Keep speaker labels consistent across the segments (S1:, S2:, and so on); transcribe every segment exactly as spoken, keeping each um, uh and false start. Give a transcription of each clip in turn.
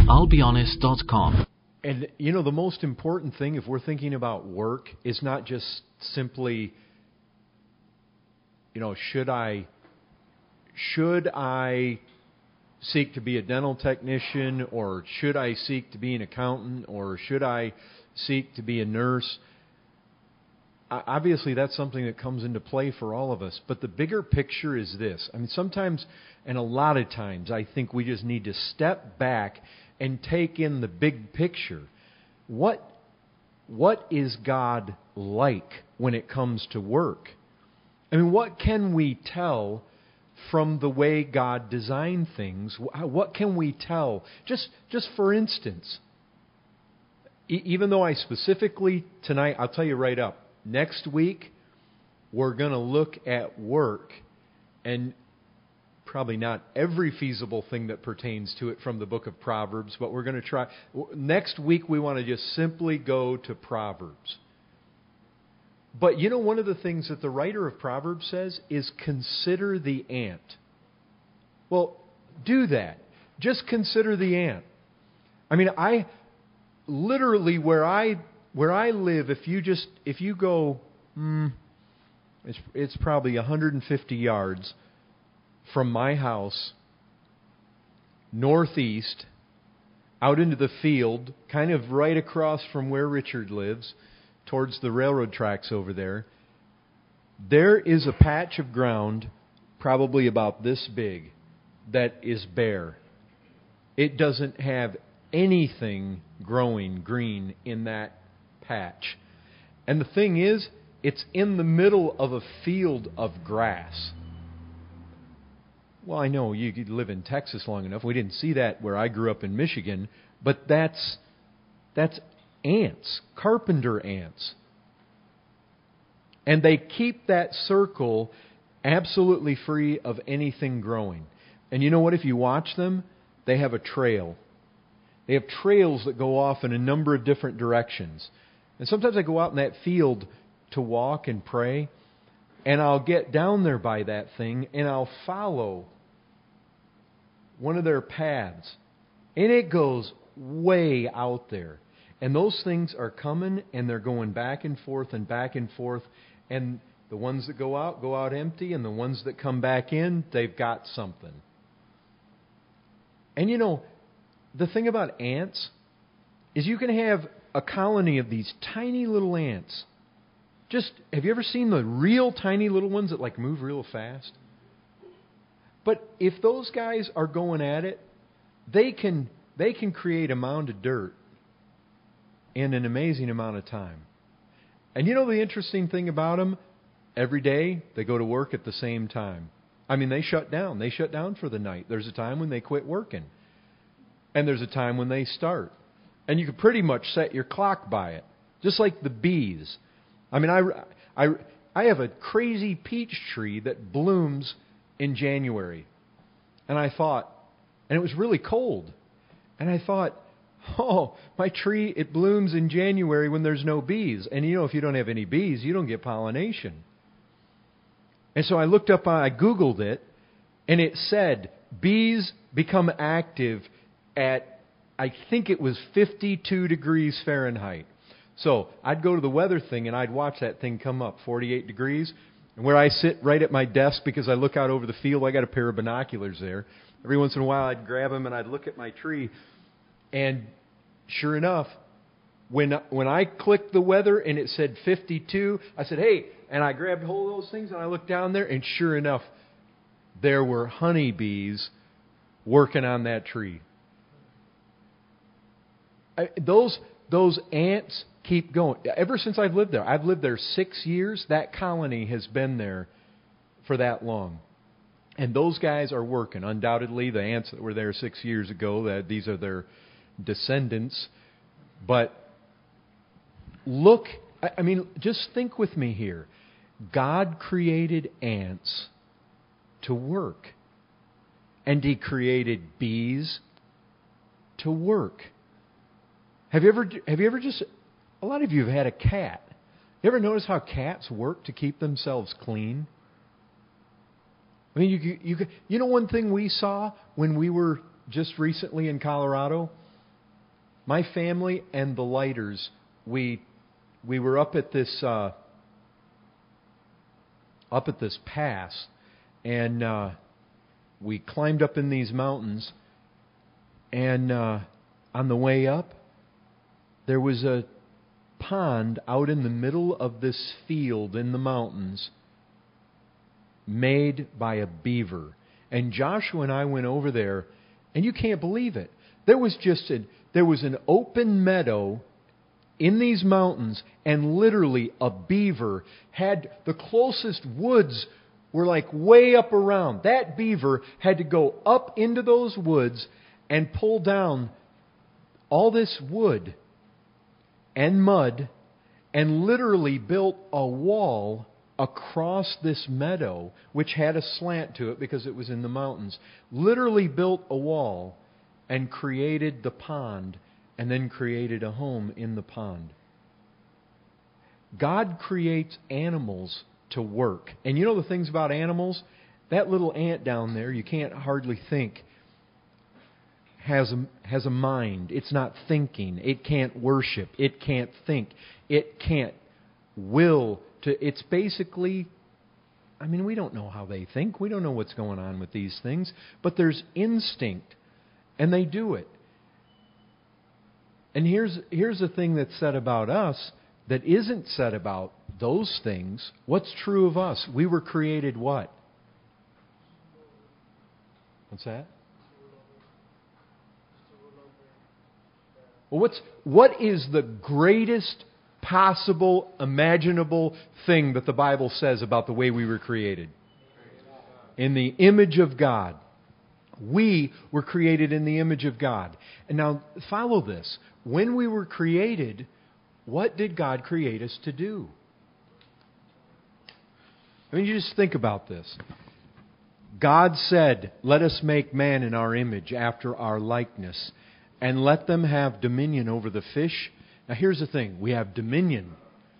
S1: I'll be honest dot com.
S2: And, you know, the most important thing, if we're thinking about work, is not just simply, you know, should I, should I seek to be a dental technician, or should I seek to be an accountant, or should I seek to be a nurse? Obviously, that's something that comes into play for all of us. But the bigger picture is this. I mean, sometimes, and a lot of times, I think we just need to step back and take in the big picture. What, what is God like when it comes to work? I mean, what can we tell from the way God designed things? What can we tell? Just, just for instance, e- even though I specifically, tonight, I'll tell you right up, next week, we're going to look at work, and probably not every feasible thing that pertains to it from the book of Proverbs, but we're going to try. Next week, we want to just simply go to Proverbs. But you know, one of the things that the writer of Proverbs says is consider the ant. Well, do that. Just consider the ant. I mean, I literally where I where I live, if you just if you go, mm, it's it's probably one hundred fifty yards from my house, northeast, out into the field, kind of right across from where Richard lives, towards the railroad tracks over there, there is a patch of ground, probably about this big, that is bare. It doesn't have anything growing green in that patch. And the thing is, it's in the middle of a field of grass. Well, I know you could live in Texas long enough. We didn't see that where I grew up in Michigan, but that's that's ants, carpenter ants. And they keep that circle absolutely free of anything growing. And you know what? If you watch them, they have a trail. They have trails that go off in a number of different directions. And sometimes I go out in that field to walk and pray, and I'll get down there by that thing, and I'll follow one of their paths. And it goes way out there. And those things are coming, and they're going back and forth and back and forth. And the ones that go out, go out empty. And the ones that come back in, they've got something. And you know, the thing about ants is you can have a colony of these tiny little ants. Just, have you ever seen the real tiny little ones that like move real fast? But if those guys are going at it, they can they can create a mound of dirt in an amazing amount of time. And you know the interesting thing about them? Every day they go to work at the same time. I mean, they shut down. They shut down for the night. There's a time when they quit working. And there's a time when they start. And you can pretty much set your clock by it. Just like the bees. I mean, I, I, I have a crazy peach tree that blooms in January. And I thought, and it was really cold. And I thought, oh, my tree, it blooms in January when there's no bees. And you know, if you don't have any bees, you don't get pollination. And so I looked up, I Googled it, and it said bees become active at, I think it was fifty-two degrees Fahrenheit. So I'd go to the weather thing and I'd watch that thing come up, forty-eight degrees. And where I sit right at my desk because I look out over the field, I got a pair of binoculars there. Every once in a while I'd grab them and I'd look at my tree. And sure enough, when when I clicked the weather and it said fifty-two, I said, hey, and I grabbed hold of those things and I looked down there, and sure enough, there were honeybees working on that tree. I, those those ants keep going. Ever since I've lived there, I've lived there six years, that colony has been there for that long. And those guys are working. Undoubtedly, the ants that were there six years ago, that these are their descendants. But look, I mean, just think with me here. God created ants to work. And He created bees to work. Have you ever, have you ever just, a lot of you have had a cat. You ever notice how cats work to keep themselves clean? I mean, you, you, you know one thing we saw when we were just recently in Colorado? My family and the Lighters, we we were up at this uh, up at this pass, and uh, we climbed up in these mountains. And uh, on the way up, there was a pond out in the middle of this field in the mountains, made by a beaver. And Joshua and I went over there, and you can't believe it. There was just a, there was an open meadow in these mountains, and literally a beaver had the closest woods were like way up around. That beaver had to go up into those woods and pull down all this wood and mud and literally built a wall across this meadow, which had a slant to it because it was in the mountains. Literally built a wall and created the pond, and then created a home in the pond. God creates animals to work. And you know the things about animals? That little ant down there, you can't hardly think, has a, has a mind. It's not thinking. It can't worship. It can't think. It can't will to... It's basically... I mean, we don't know how they think. We don't know what's going on with these things. But there's instinct. And they do it. And here's here's the thing that's said about us that isn't said about those things. What's true of us? We were created what? What's that? Well, what's what is the greatest possible, imaginable thing that the Bible says about the way we were created? In the image of God. We were created in the image of God. And now, follow this. When we were created, what did God create us to do? I mean, you just think about this. God said, "Let us make man in our image, after our likeness, and let them have dominion over the fish." Now, here's the thing. We have dominion.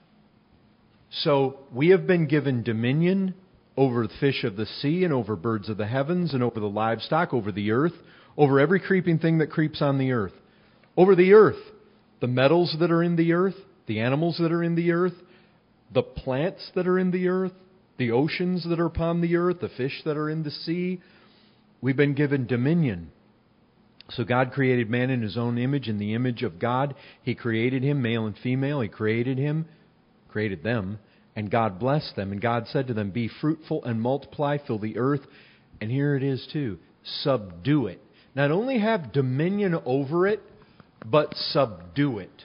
S2: So, we have been given dominion over the fish of the sea and over birds of the heavens and over the livestock, over the earth, over every creeping thing that creeps on the earth. Over the earth, the metals that are in the earth, the animals that are in the earth, the plants that are in the earth, the oceans that are upon the earth, the fish that are in the sea. We've been given dominion. So God created man in His own image. In the image of God, He created him, male and female. He created him, created them. And God blessed them. And God said to them, "Be fruitful and multiply, fill the earth." And here it is too. Subdue it. Not only have dominion over it, but subdue it.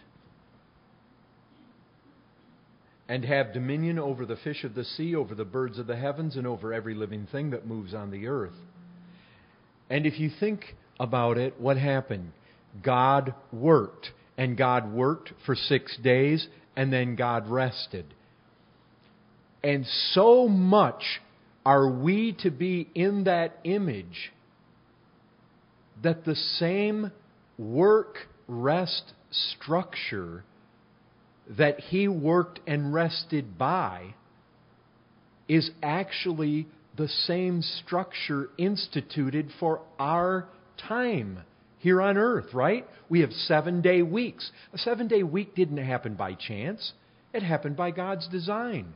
S2: And have dominion over the fish of the sea, over the birds of the heavens, and over every living thing that moves on the earth. And if you think about it, what happened? God worked. And God worked for six days, and then God rested. And so much are we to be in that image that the same work-rest structure that He worked and rested by is actually the same structure instituted for our time here on earth, right? We have seven-day weeks. A seven-day week didn't happen by chance. It happened by God's design.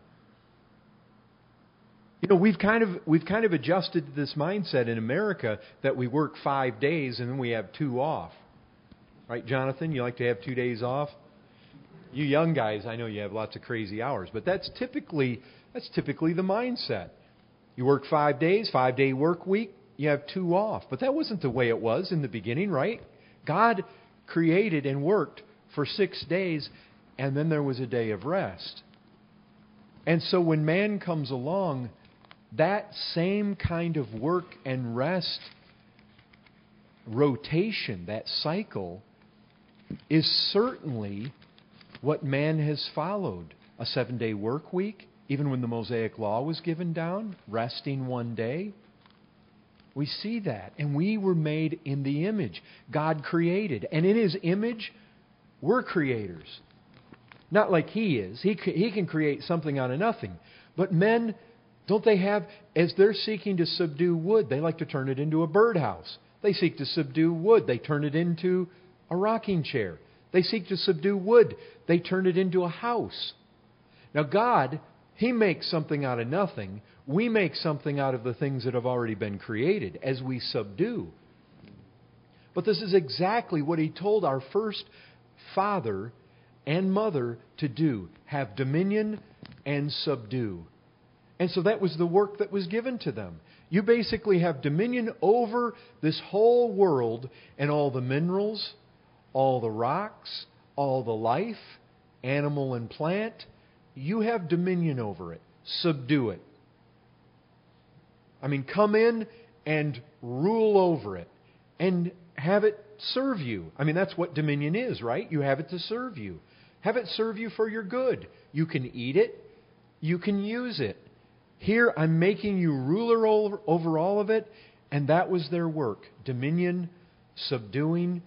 S2: You know, we've kind of we've kind of adjusted to this mindset in America that we work five days and then we have two off. Right, Jonathan? You like to have two days off? You young guys, I know you have lots of crazy hours, but that's typically that's typically the mindset. You work five days, five-day work week, you have two off. But that wasn't the way it was in the beginning, right? God created and worked for six days, and then there was a day of rest. And so when man comes along, that same kind of work and rest rotation, that cycle, is certainly what man has followed. A seven-day work week, even when the Mosaic Law was given down, resting one day. We see that. And we were made in the image. God created. And in His image, we're creators. Not like He is. He, he can create something out of nothing. But men, don't they have, as they're seeking to subdue wood, they like to turn it into a birdhouse. They seek to subdue wood. They turn it into a rocking chair. They seek to subdue wood. They turn it into a house. Now God, He makes something out of nothing. We make something out of the things that have already been created as we subdue. But this is exactly what He told our first father and mother to do. Have dominion and subdue. And so that was the work that was given to them. You basically have dominion over this whole world and all the minerals, all the rocks, all the life, animal and plant. You have dominion over it. Subdue it. I mean, come in and rule over it. And have it serve you. I mean, that's what dominion is, right? You have it to serve you. Have it serve you for your good. You can eat it. You can use it. Here, I'm making you ruler over, over all of it. And that was their work. Dominion, subduing.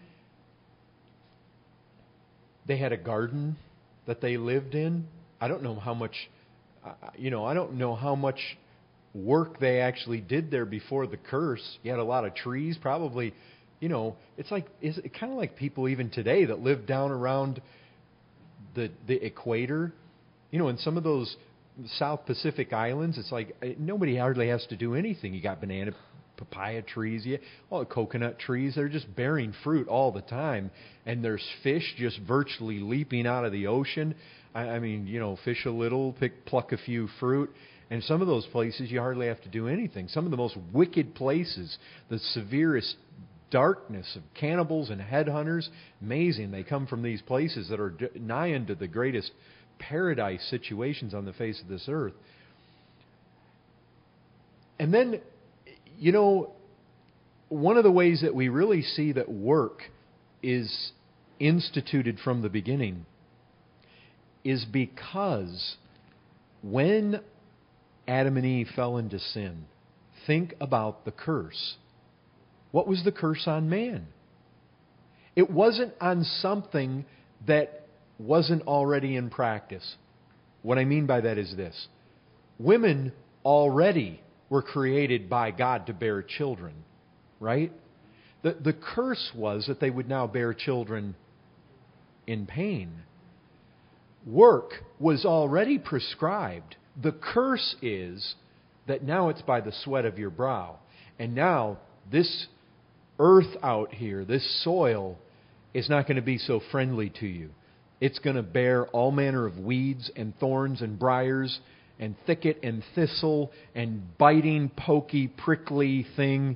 S2: They had a garden that they lived in. I don't know how much, you know, I don't know how much work they actually did there before the curse. You had a lot of trees, probably. You know, it's like it's kind of like people even today that live down around the the equator. You know, in some of those South Pacific islands, it's like nobody hardly has to do anything. You got banana, papaya trees, yeah, all the coconut trees. They're just bearing fruit all the time, and there's fish just virtually leaping out of the ocean. I, I mean, you know, fish a little, pick pluck a few fruit. And some of those places you hardly have to do anything. Some of the most wicked places, the severest darkness of cannibals and headhunters, amazing. They come from these places that are nigh unto the greatest paradise situations on the face of this earth. And then, you know, one of the ways that we really see that work is instituted from the beginning is because when Adam and Eve fell into sin, think about the curse. What was the curse on man? It wasn't on something that wasn't already in practice. What I mean by that is this. Women already were created by God to bear children, right? The, the curse was that they would now bear children in pain. Work was already prescribed. The curse is that now it's by the sweat of your brow. And now this earth out here, this soil, is not going to be so friendly to you. It's going to bear all manner of weeds and thorns and briars and thicket and thistle and biting, pokey, prickly thing.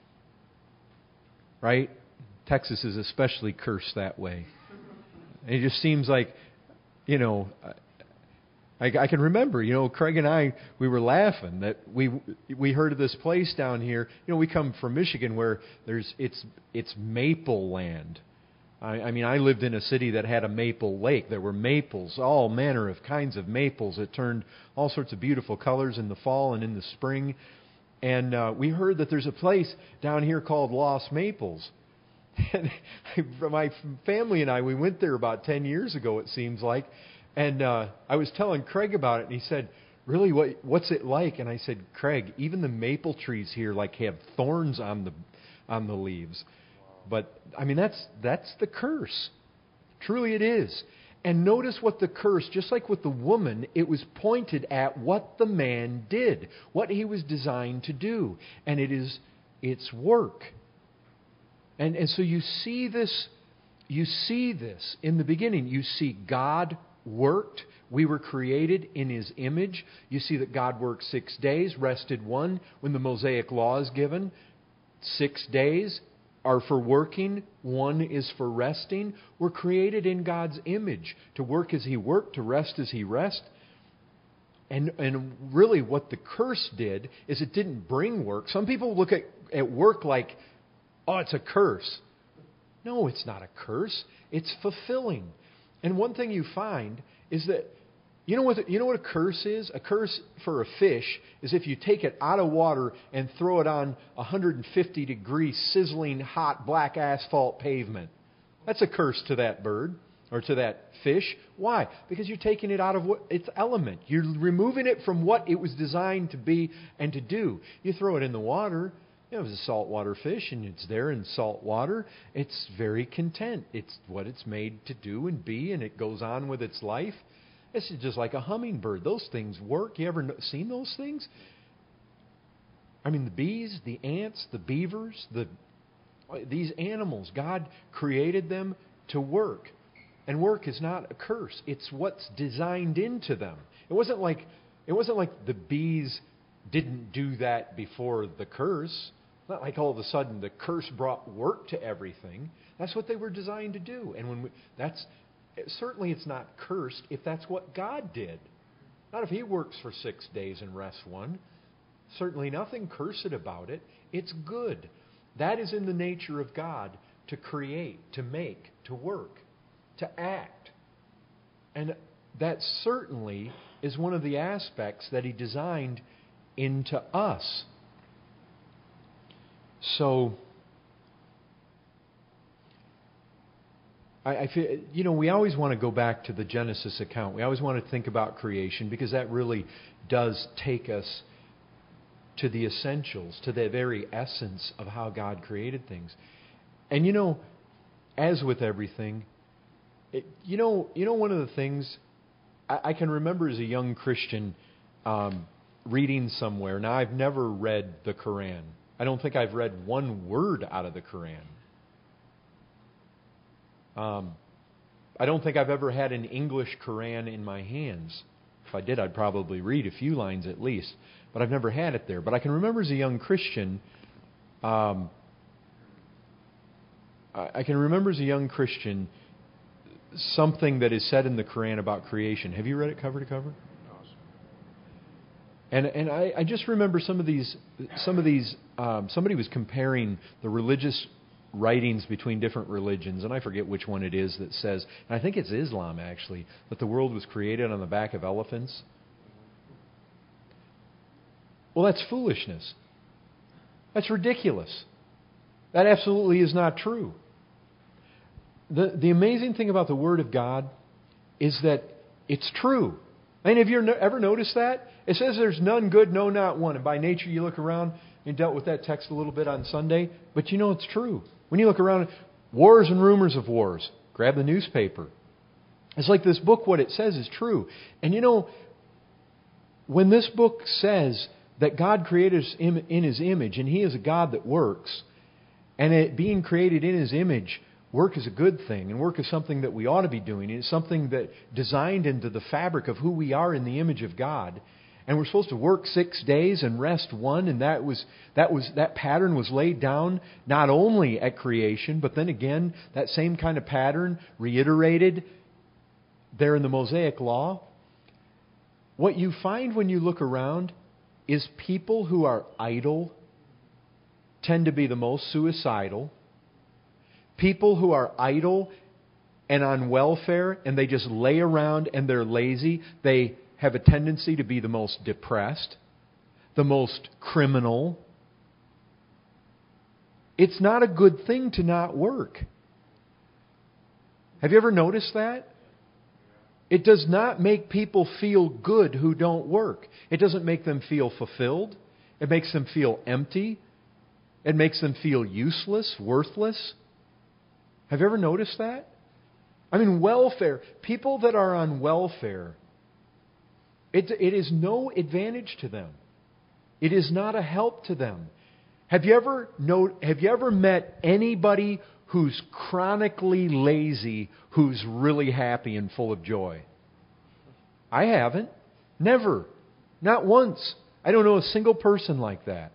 S2: Right? Texas is especially cursed that way. It just seems like, you know, I, I can remember, you know, Craig and I, we were laughing that we we heard of this place down here. You know, we come from Michigan where there's it's it's maple land. I, I mean, I lived in a city that had a maple lake. There were maples, all manner of kinds of maples that turned all sorts of beautiful colors in the fall and in the spring. And uh, we heard that there's a place down here called Lost Maples. And my family and I, we went there about ten years ago, it seems like. And uh, I was telling Craig about it, and he said, really, what what's it like? And I said, Craig, even the maple trees here like have thorns on the on the leaves. But, I mean, that's that's the curse. Truly it is. And notice what the curse, just like with the woman, it was pointed at what the man did, what he was designed to do. And it is, it's work. And and so you see this, you see this in the beginning. You see God worked. We were created in His image. You see that God worked six days, rested one. When the Mosaic Law is given, six days are for working, one is for resting. We're created in God's image to work as He worked, to rest as He rest. And and really what the curse did is it didn't bring work. Some people look at, at work like, oh, it's a curse. No, it's not a curse. It's fulfilling. And one thing you find is that, you know what, you know what a curse is? A curse for a fish is if you take it out of water and throw it on one hundred fifty degree sizzling hot black asphalt pavement. That's a curse to that bird or to that fish. Why? Because you're taking it out of what, its element. You're removing it from what it was designed to be and to do. You throw it in the water, You know, if it's a saltwater fish and it's there in salt water, it's very content. It's what it's made to do and be, and it goes on with its life. This is just like a hummingbird. Those things work. You ever no- seen those things? I mean, the bees, the ants, the beavers, the these animals, God created them to work. And work is not a curse. It's what's designed into them. It wasn't like it wasn't like the bees didn't do that before the curse. It's not like all of a sudden the curse brought work to everything. That's what they were designed to do. And when we, that's certainly it's not cursed if that's what God did. Not if He works for six days and rests one. Certainly nothing cursed about it. It's good. That is in the nature of God, to create, to make, to work, to act. And that certainly is one of the aspects that He designed into us. So, I, I feel, you know, we always want to go back to the Genesis account. We always want to think about creation, because that really does take us to the essentials, to the very essence of how God created things. And you know, as with everything, it, you know, you know, one of the things I, I can remember as a young Christian um, reading somewhere. Now, I've never read the Quran. I don't think I've read one word out of the Quran. Um, I don't think I've ever had an English Quran in my hands. If I did, I'd probably read a few lines at least. But I've never had it there. But I can remember as a young Christian, um, I can remember as a young Christian something that is said in the Quran about creation. Have you read it cover to cover? And and I, I just remember some of these some of these um, somebody was comparing the religious writings between different religions, and I forget which one it is that says, and I think it's Islam actually, that the world was created on the back of elephants. Well, that's foolishness. That's ridiculous. That absolutely is not true. The the amazing thing about the Word of God is that it's true. I mean, have you ever noticed that? It says there's none good, no, not one. And by nature, you look around, you dealt with that text a little bit on Sunday, but you know it's true. When you look around, wars and rumors of wars, grab the newspaper. It's like this book, what it says is true. And you know, when this book says that God created us in His image, and He is a God that works, and it being created in His image, work is a good thing, and work is something that we ought to be doing. It's something that designed into the fabric of who we are in the image of God. And we're supposed to work six days and rest one, and that was that was that pattern was laid down not only at creation, but then again that same kind of pattern reiterated there in the Mosaic Law. What you find when you look around is people who are idle tend to be the most suicidal. People who are idle and on welfare and they just lay around and they're lazy, they have a tendency to be the most depressed, the most criminal. It's not a good thing to not work. Have you ever noticed that? It does not make people feel good who don't work. It doesn't make them feel fulfilled. It makes them feel empty. It makes them feel useless, worthless. Have you ever noticed that? I mean, welfare. People that are on welfare, it, it is no advantage to them. It is not a help to them. Have you ever know, Have you ever met anybody who's chronically lazy who's really happy and full of joy? I haven't. Never. Not once. I don't know a single person like that.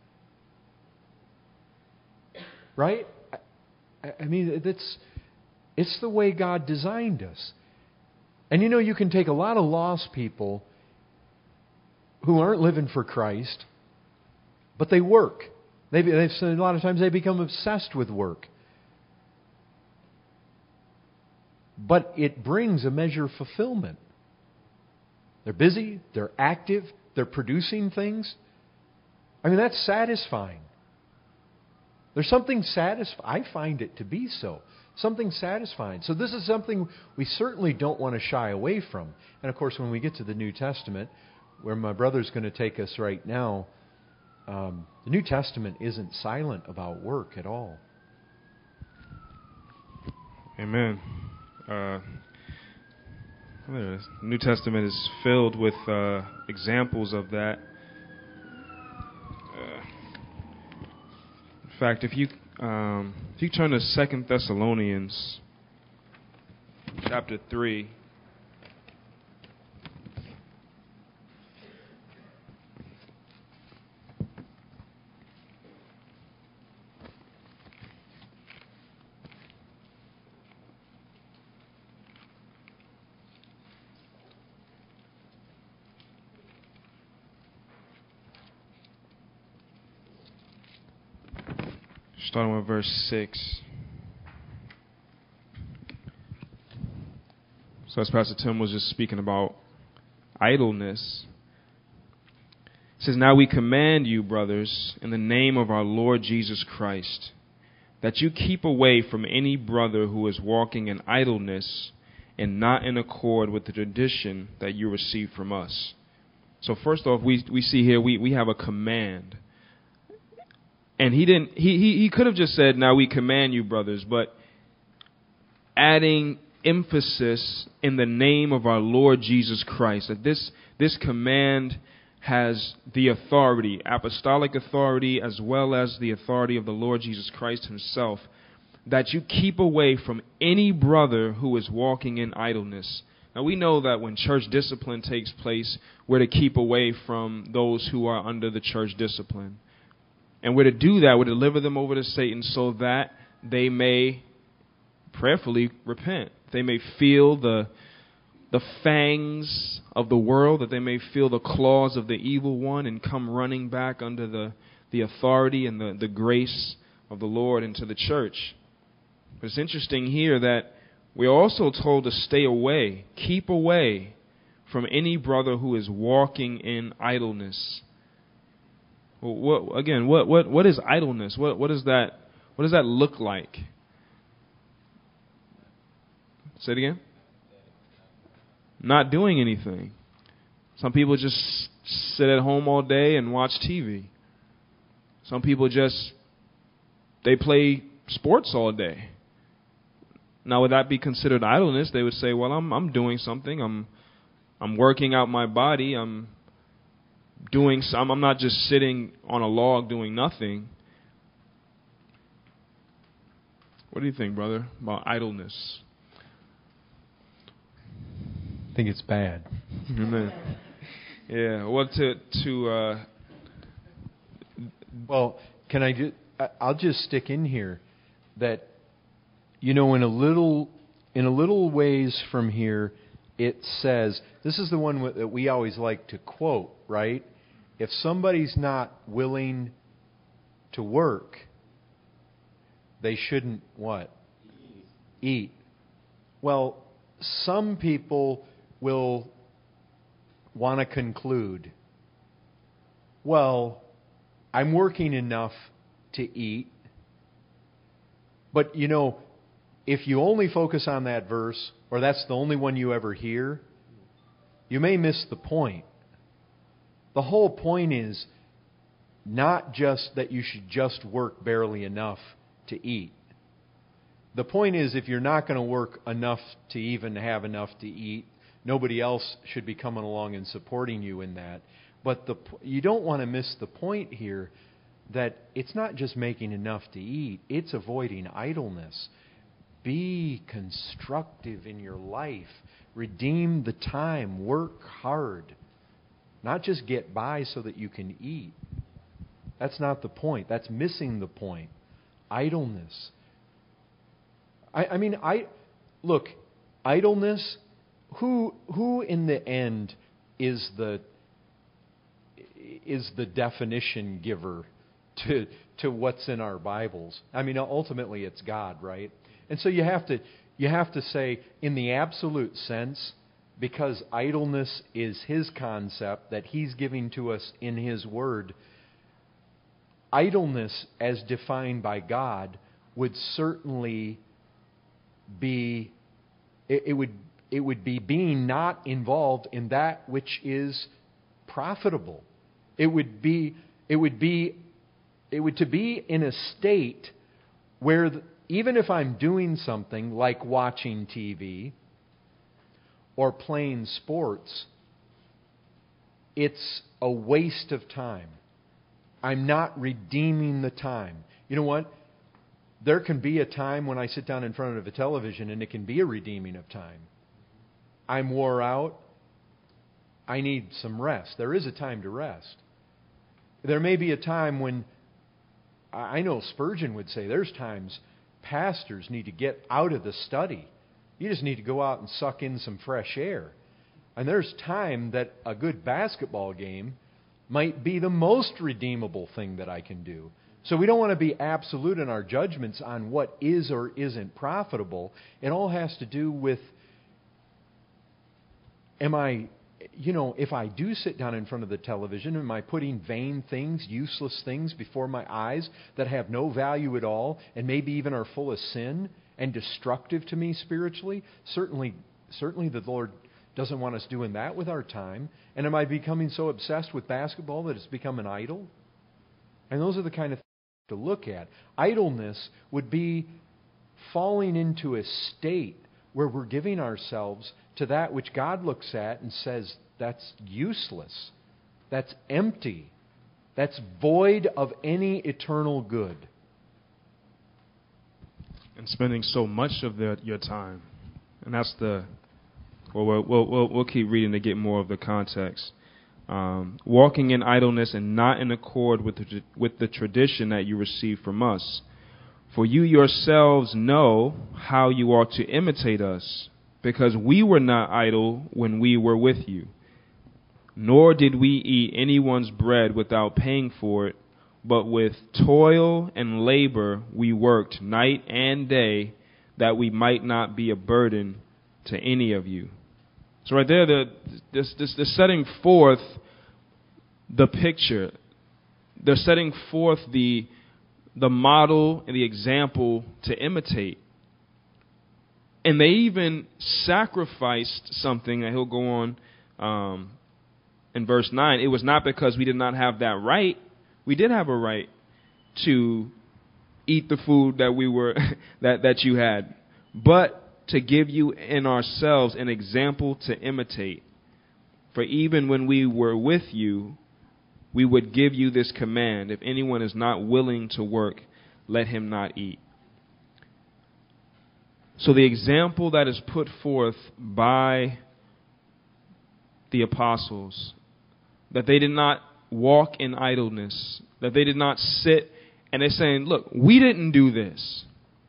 S2: Right? I mean, it's, it's the way God designed us. And you know, you can take a lot of lost people who aren't living for Christ, but they work. They, they've, a lot of times they become obsessed with work. But it brings a measure of fulfillment. They're busy, they're active, they're producing things. I mean, that's satisfying. There's something satisfying. I find it to be so. Something satisfying. So this is something we certainly don't want to shy away from. And of course, when we get to the New Testament, where my brother's going to take us right now, um, the New Testament isn't silent about work at all.
S1: Amen. Uh, the New Testament is filled with uh, examples of that. Uh, in fact, if you um, if you turn to Second Thessalonians chapter three. Starting with verse six. So as Pastor Tim was just speaking about idleness, it says, "Now we command you, brothers, in the name of our Lord Jesus Christ, that you keep away from any brother who is walking in idleness and not in accord with the tradition that you received from us." So first off, we we see here we, we have a command. And he didn't. He, he he could have just said, "Now we command you, brothers," but adding emphasis in the name of our Lord Jesus Christ, that this this command has the authority, apostolic authority, as well as the authority of the Lord Jesus Christ Himself, that you keep away from any brother who is walking in idleness. Now we know that when church discipline takes place, we're to keep away from those who are under the church discipline. And we're to do that, we're to deliver them over to Satan so that they may prayerfully repent. They may feel the the fangs of the world, that they may feel the claws of the evil one and come running back under the, the authority and the, the grace of the Lord into the church. But it's interesting here that we're also told to stay away, keep away from any brother who is walking in idleness. What, again, what, what, what is idleness? What, what is that? What does that look like? Say it again. Not doing anything. Some people just sit at home all day and watch T V. Some people just, they play sports all day. Now, would that be considered idleness? They would say, well, I'm I'm doing something. I'm I'm working out my body. I'm doing some. I'm not just sitting on a log doing nothing. What do you think, brother, about idleness?
S2: I think it's bad.
S1: Yeah. Well, to to. Uh,
S2: well, can I just? I'll just stick in here that, you know, in a little in a little ways from here, it says, this is the one that we always like to quote, right? If somebody's not willing to work, they shouldn't what? Eat. Eat. Well, some people will want to conclude, well, I'm working enough to eat. But, you know, if you only focus on that verse, or that's the only one you ever hear, you may miss the point. The whole point is not just that you should just work barely enough to eat. The point is, if you're not going to work enough to even have enough to eat, nobody else should be coming along and supporting you in that. But the you don't want to miss the point here that it's not just making enough to eat, it's avoiding idleness. Be constructive in your life. Redeem the time. Work hard. Not just get by so that you can eat. That's not the point. That's missing the point. Idleness. I, I mean, I look, idleness, who who in the end is the is the definition giver to to what's in our Bibles? I mean, ultimately it's God, right? And so you have to you have to say, in the absolute sense, because idleness is His concept that He's giving to us in His Word, idleness as defined by God would certainly be it, it would it would be being not involved in that which is profitable. It would be It would be, it would to be in a state where the, even if I'm doing something like watching T V or playing sports, it's a waste of time. I'm not redeeming the time. You know what? There can be a time when I sit down in front of a television and it can be a redeeming of time. I'm wore out. I need some rest. There is a time to rest. There may be a time when, I know Spurgeon would say, there's times pastors need to get out of the study. You just need to go out and suck in some fresh air. And there's time that a good basketball game might be the most redeemable thing that I can do. So we don't want to be absolute in our judgments on what is or isn't profitable. It all has to do with, am I, you know, if I do sit down in front of the television, am I putting vain things, useless things before my eyes that have no value at all and maybe even are full of sin and destructive to me spiritually? Certainly, certainly the Lord doesn't want us doing that with our time. And am I becoming so obsessed with basketball that it's become an idol? And those are the kind of things to look at. Idleness would be falling into a state where we're giving ourselves to that which God looks at and says, that's useless, that's empty, that's void of any eternal good.
S1: And spending so much of the, your time. And that's the, well, we'll, we'll, we'll keep reading to get more of the context. Um, walking in idleness and not in accord with the, with the tradition that you received from us. For you yourselves know how you ought to imitate us, because we were not idle when we were with you. Nor did we eat anyone's bread without paying for it, but with toil and labor we worked night and day, that we might not be a burden to any of you. So right there, the, this, this, the setting forth the picture. They're setting forth the, the model and the example to imitate. And they even sacrificed something that he'll go on um, in verse nine. It was not because we did not have that right. We did have a right to eat the food that we were that, that you had, but to give you in ourselves an example to imitate. For even when we were with you, we would give you this command: if anyone is not willing to work, let him not eat. So the example that is put forth by the apostles, that they did not walk in idleness, that they did not sit, and they're saying, look, we didn't do this.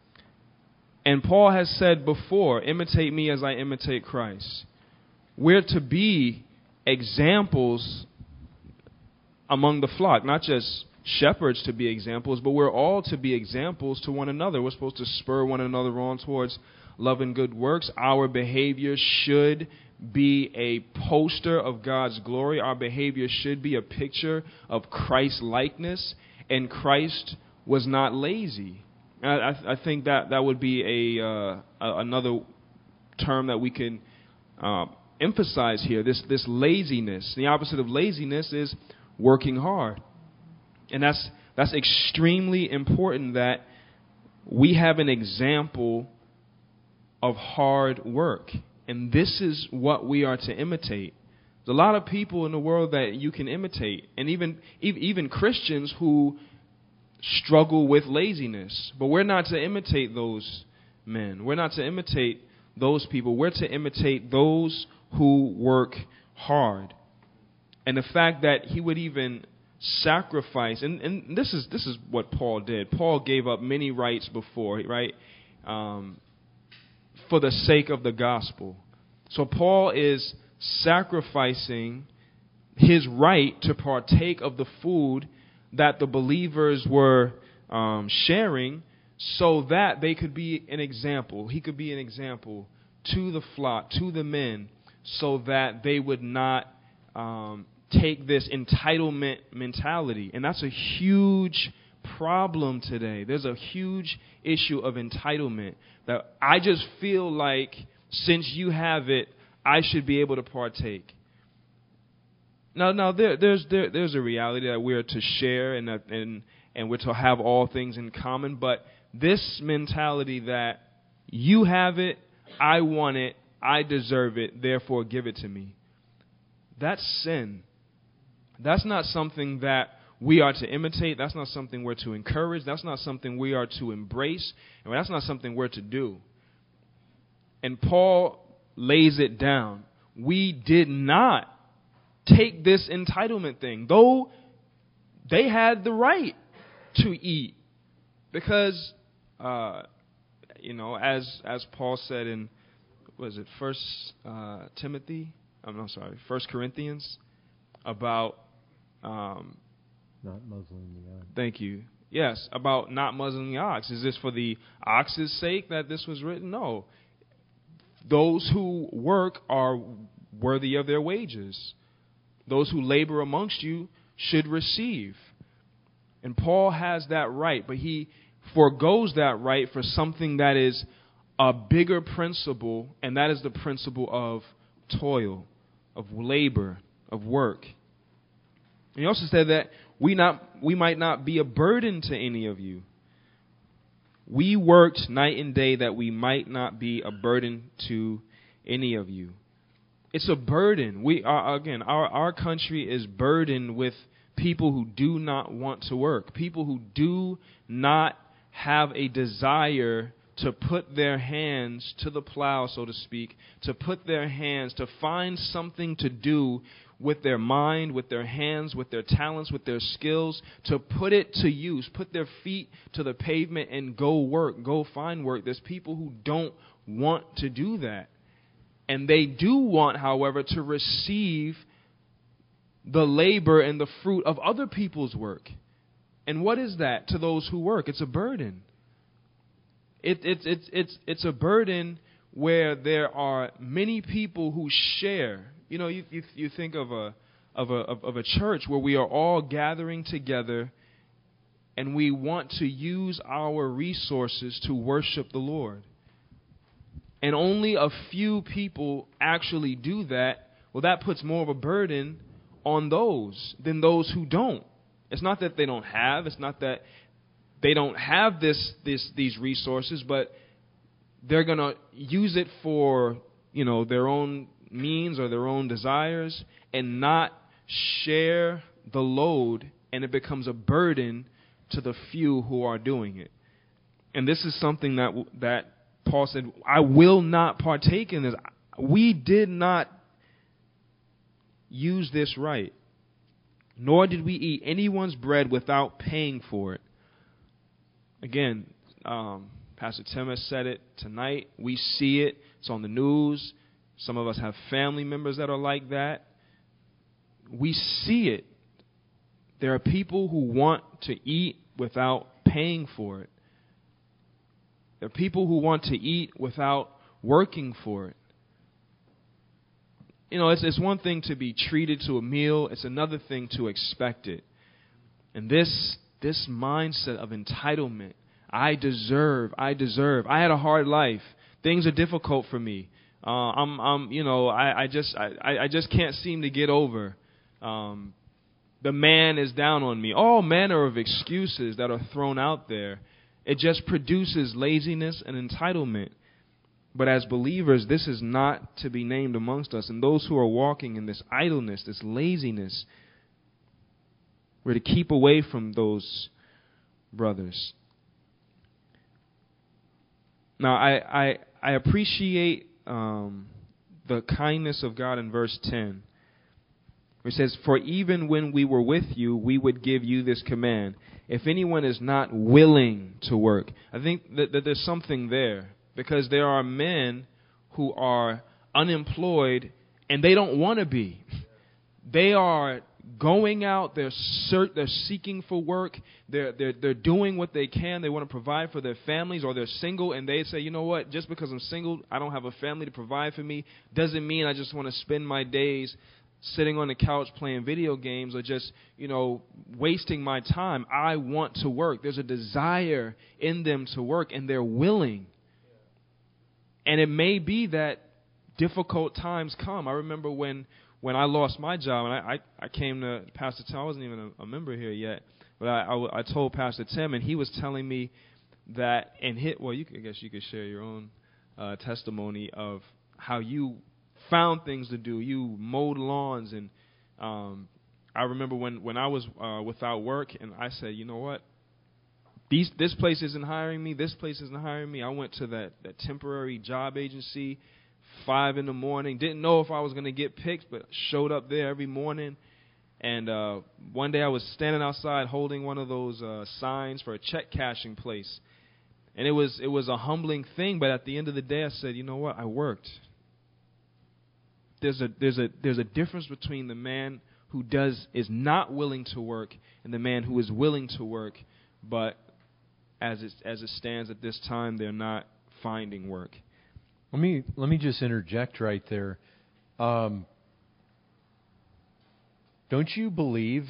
S1: And Paul has said before, imitate me as I imitate Christ. We're to be examples among the flock, not just shepherds to be examples, but we're all to be examples to one another. We're supposed to spur one another on towards love and good works. Our behavior should be a poster of God's glory. Our behavior should be a picture of Christ's likeness, and Christ was not lazy. I, I think that that would be a uh, another term that we can uh, emphasize here. This this laziness. The opposite of laziness is working hard, and that's that's extremely important that we have an example of hard work, and this is what we are to imitate. There's a lot of people in the world that you can imitate, and even even Christians who struggle with laziness. But we're not to imitate those men. We're not to imitate those people. We're to imitate those who work hard. And the fact that he would even sacrifice, and, and this is this is what Paul did. Paul gave up many rights before, right, um, for the sake of the gospel. So Paul is sacrificing his right to partake of the food that the believers were um, sharing, so that they could be an example. He could be an example to the flock, to the men, so that they would not um, take this entitlement mentality. And that's a huge problem today. There's a huge issue of entitlement, that I just feel like since you have it, I should be able to partake. Now, now there, there's there, there's a reality that we're to share and that, and and we're to have all things in common. But this mentality that you have it, I want it, I deserve it, therefore give it to me. That's sin. That's not something that we are to imitate. That's not something we're to encourage. That's not something we are to embrace. And that's not something we're to do. And Paul lays it down. We did not take this entitlement thing, though they had the right to eat, because, uh, you know, as as Paul said in, was it First uh, Timothy? I'm no, sorry, First Corinthians, about um,
S2: not muzzling the ox.
S1: Thank you. Yes, about not muzzling the ox. Is this for the ox's sake that this was written? No. Those who work are worthy of their wages. Those who labor amongst you should receive. And Paul has that right, but he forgoes that right for something that is a bigger principle, and that is the principle of toil, of labor, of work. And he also said that we not we might not be a burden to any of you. We worked night and day that we might not be a burden to any of you. It's a burden. We are, again, our, our country is burdened with people who do not want to work, people who do not have a desire to put their hands to the plow, so to speak, to put their hands, to find something to do with their mind, with their hands, with their talents, with their skills, to put it to use, put their feet to the pavement and go work, go find work. There's people who don't want to do that. And they do want, however, to receive the labor and the fruit of other people's work. And what is that to those who work? It's a burden. It, it's it's it's it's a burden where there are many people who share. You know, you you, you think of a of a of, of a church where we are all gathering together, and we want to use our resources to worship the Lord. And only a few people actually do that. Well, that puts more of a burden on those than those who don't. It's not that they don't have. It's not that they don't have this, this, these resources, but they're going to use it for, you know, their own means or their own desires and not share the load, and it becomes a burden to the few who are doing it. And this is something that that Paul said, I will not partake in this. We did not use this right, nor did we eat anyone's bread without paying for it. Again, um, Pastor Tim has said it tonight. We see it. It's on the news. Some of us have family members that are like that. We see it. There are people who want to eat without paying for it. There are people who want to eat without working for it. You know, it's, it's one thing to be treated to a meal. It's another thing to expect it. And this this mindset of entitlement, I deserve, I deserve. I had a hard life. Things are difficult for me. Uh, I'm, I'm, you know, I, I just, I, I just can't seem to get over. Um, the man is down on me. All manner of excuses that are thrown out there. It just produces laziness and entitlement. But as believers, this is not to be named amongst us. And those who are walking in this idleness, this laziness, we're to keep away from those brothers. Now, I I, I appreciate um, the kindness of God in verse ten. It says, for even when we were with you, we would give you this command. If anyone is not willing to work. I think that, that there's something there. Because there are men who are unemployed and they don't want to be. They are going out, they're cert, they're seeking for work, they're, they're, they're doing what they can, they want to provide for their families, or they're single and they say, you know what, just because I'm single, I don't have a family to provide for me, doesn't mean I just want to spend my days sitting on the couch playing video games or just, you know, wasting my time. I want to work. There's a desire in them to work and they're willing. And it may be that difficult times come. I remember when when I lost my job, and I, I, I came to Pastor Tim, I wasn't even a, a member here yet, but I, I, I told Pastor Tim, and he was telling me that, and hit, well, you could, I guess you could share your own uh, testimony of how you found things to do. You mowed lawns, and um, I remember when, when I was uh, without work, and I said, you know what? These, this place isn't hiring me. This place isn't hiring me. I went to that, that temporary job agency, five in the morning. Didn't know if I was going to get picked, but showed up there every morning. And uh, one day I was standing outside holding one of those uh, signs for a check cashing place. And it was it was a humbling thing. But at the end of the day, I said, you know what? I worked. There's a there's a there's a difference between the man who does is not willing to work and the man who is willing to work, but as it as it stands at this time, they're not finding work.
S2: Let me let me just interject right there. Um, don't you believe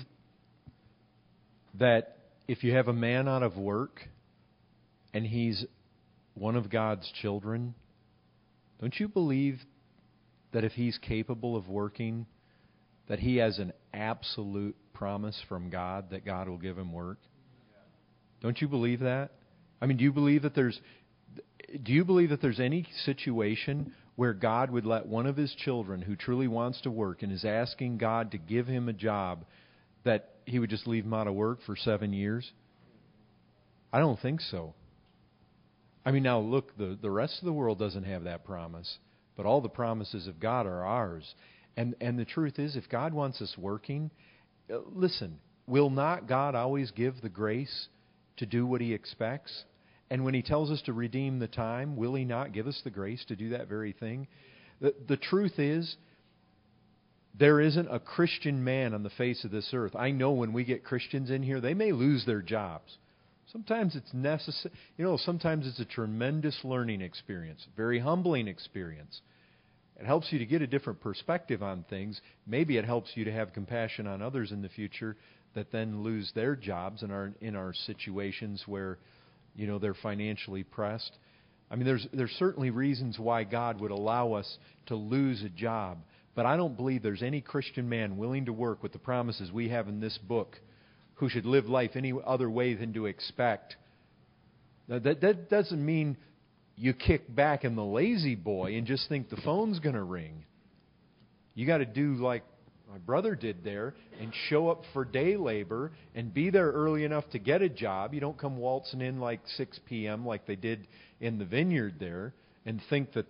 S2: that if you have a man out of work and he's one of God's children, don't you believe that if he's capable of working, that he has an absolute promise from God that God will give him work? Don't you believe that? I mean, do you believe that there's do you believe that there's any situation where God would let one of his children who truly wants to work and is asking God to give him a job, that he would just leave him out of work for seven years? I don't think so. I mean, now look, the, the rest of the world doesn't have that promise, but all the promises of God are ours. And and the truth is, if God wants us working, uh, listen, will not God always give the grace to do what he expects? And when he tells us to redeem the time, will he not give us the grace to do that very thing? The, the truth is, there isn't a Christian man on the face of this earth. I know when we get Christians in here, they may lose their jobs. Sometimes it's necessary. You know, sometimes it's a tremendous learning experience, very humbling experience. It helps you to get a different perspective on things. Maybe it helps you to have compassion on others in the future that then lose their jobs and are in our situations where, you know, they're financially pressed. I mean, there's there's certainly reasons why God would allow us to lose a job. But I don't believe there's any Christian man willing to work with the promises we have in this book who should live life any other way than to expect. Now, that, that doesn't mean you kick back in the lazy boy and just think the phone's going to ring. You got to do like my brother did there and show up for day labor and be there early enough to get a job. You don't come waltzing in like six p.m. like they did in the vineyard there and think that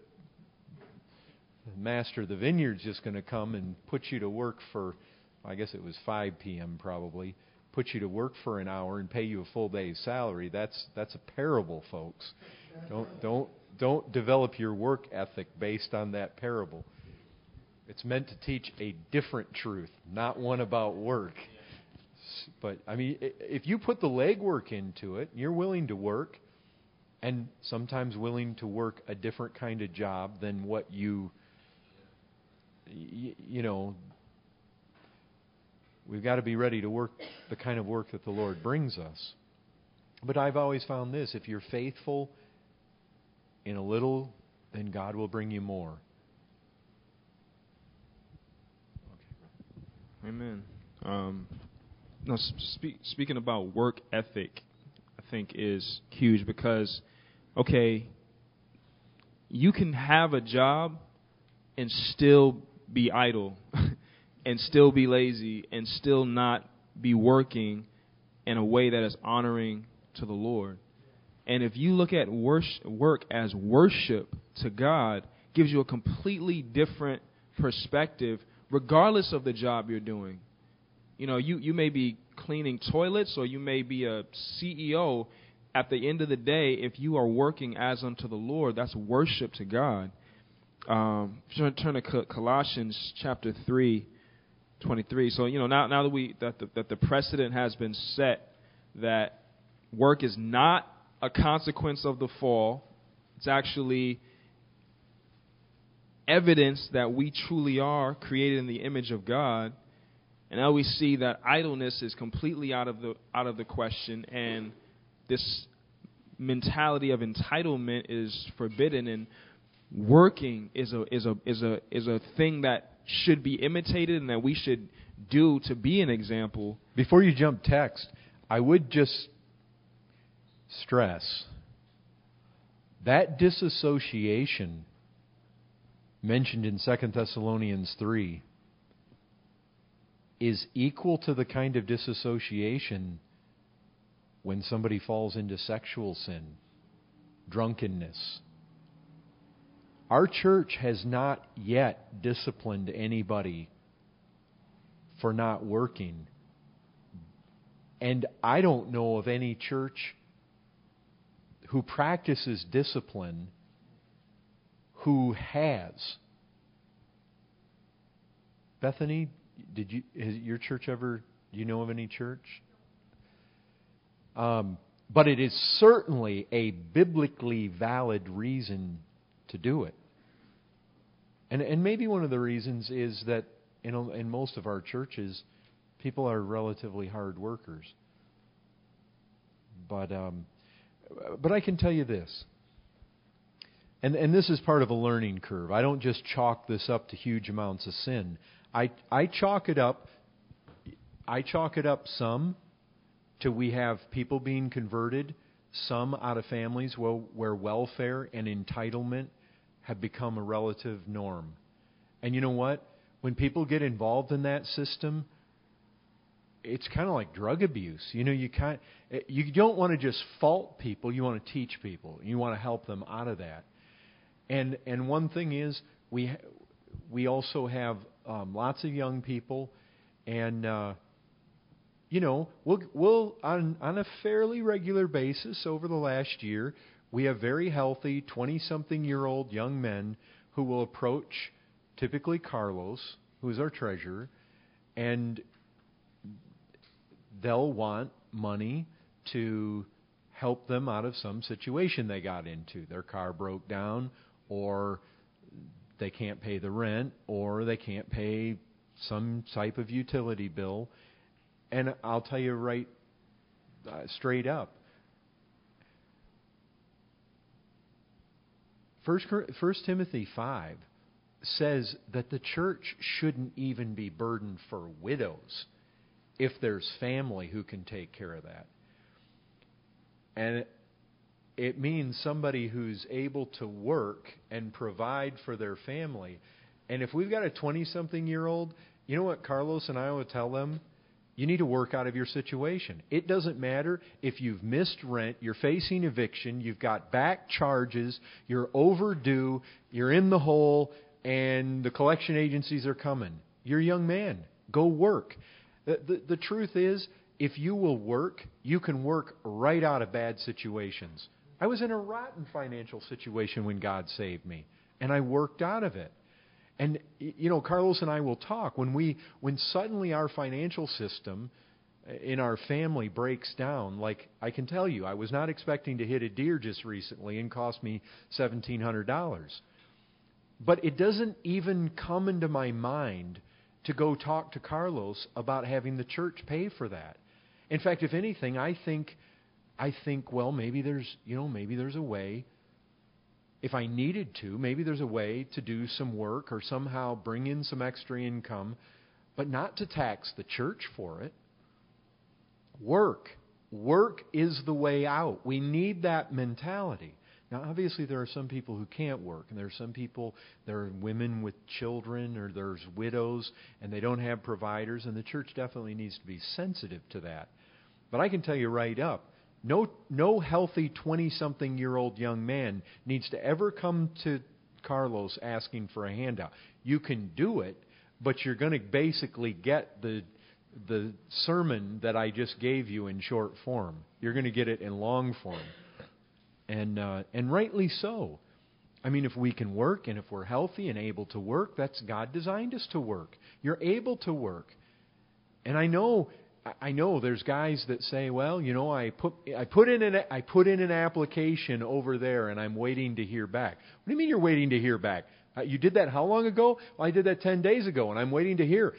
S2: the master of the vineyard's just going to come and put you to work for, I guess it was five p.m. probably, put you to work for an hour and pay you a full day's salary. That's that's a parable, folks. Don't don't don't develop your work ethic based on that parable. It's meant to teach a different truth, not one about work. But, I mean, if you put the legwork into it, you're willing to work, and sometimes willing to work a different kind of job than what you, you, you know, we've got to be ready to work the kind of work that the Lord brings us. But I've always found this, if you're faithful in a little, then God will bring you more.
S1: Amen. Um, no, speak, speaking about work ethic, I think is huge because, okay, you can have a job and still be idle and still be lazy and still not be working in a way that is honoring to the Lord. And if you look at worship, work as worship to God, gives you a completely different perspective regardless of the job you're doing. You know, you, you may be cleaning toilets or you may be a C E O. At the end of the day, if you are working as unto the Lord, that's worship to God. Um, turn to Colossians chapter three, twenty-three. So, you know, now now that we that the, that the precedent has been set that work is not a consequence of the fall, it's actually evidence that we truly are created in the image of God. And now we see that idleness is completely out of the out of the question, and this mentality of entitlement is forbidden, and working is a is a is a is a thing that should be imitated and that we should do to be an example.
S2: Before you jump text, I would just stress that disassociation mentioned in Second Thessalonians three is equal to the kind of disassociation when somebody falls into sexual sin, drunkenness. Our church has not yet disciplined anybody for not working. And I don't know of any church who practices discipline who has. Bethany, did you has your church ever, do you know of any church? Um, but it is certainly a biblically valid reason to do it. And and maybe one of the reasons is that in, in most of our churches, people are relatively hard workers. But um, but I can tell you this, and and this is part of a learning curve. I don't just chalk this up to huge amounts of sin. I I chalk it up. I chalk it up some to we have people being converted, some out of families where, where welfare and entitlement have become a relative norm. And you know what? When people get involved in that system, it's kind of like drug abuse. You know, you kind you don't want to just fault people. You want to teach people. You want to help them out of that. And and one thing is we we also have um, lots of young people, and uh, you know we'll we'll on on a fairly regular basis over the last year, we have very healthy twenty-something-year-old young men who will approach typically Carlos, who is our treasurer, and they'll want money to help them out of some situation they got into. Their car broke down, or they can't pay the rent, or they can't pay some type of utility bill. And I'll tell you right uh, straight up, First Timothy five says that the church shouldn't even be burdened for widows if there's family who can take care of that. And it, it means somebody who's able to work and provide for their family. And if we've got a twenty-something-year-old, you know what Carlos and I would tell them? You need to work out of your situation. It doesn't matter if you've missed rent, you're facing eviction, you've got back charges, you're overdue, you're in the hole, and the collection agencies are coming. You're a young man. Go work. The, the, the truth is, if you will work, you can work right out of bad situations. I was in a rotten financial situation when God saved me, and I worked out of it. And, you know, Carlos and I will talk. When we, when suddenly our financial system in our family breaks down, like I can tell you, I was not expecting to hit a deer just recently and cost me seventeen hundred dollars. But it doesn't even come into my mind to go talk to Carlos about having the church pay for that. In fact, if anything, I think, I think, well, maybe there's, you know, maybe there's a way. If I needed to, maybe there's a way to do some work or somehow bring in some extra income, but not to tax the church for it. Work. Work is the way out. We need that mentality. Now, obviously, there are some people who can't work, and there are some people, there are women with children, or there's widows, and they don't have providers, and the church definitely needs to be sensitive to that. But I can tell you right up, No no healthy twenty-something-year-old young man needs to ever come to Carlos asking for a handout. You can do it, but you're going to basically get the the sermon that I just gave you in short form. You're going to get it in long form, and uh, and rightly so. I mean, if we can work and if we're healthy and able to work, that's God designed us to work. You're able to work, and I know. I know there's guys that say, well, you know, I put I put in an I put in an application over there and I'm waiting to hear back. What do you mean you're waiting to hear back? Uh, you did that how long ago? Well, I did that ten days ago and I'm waiting to hear.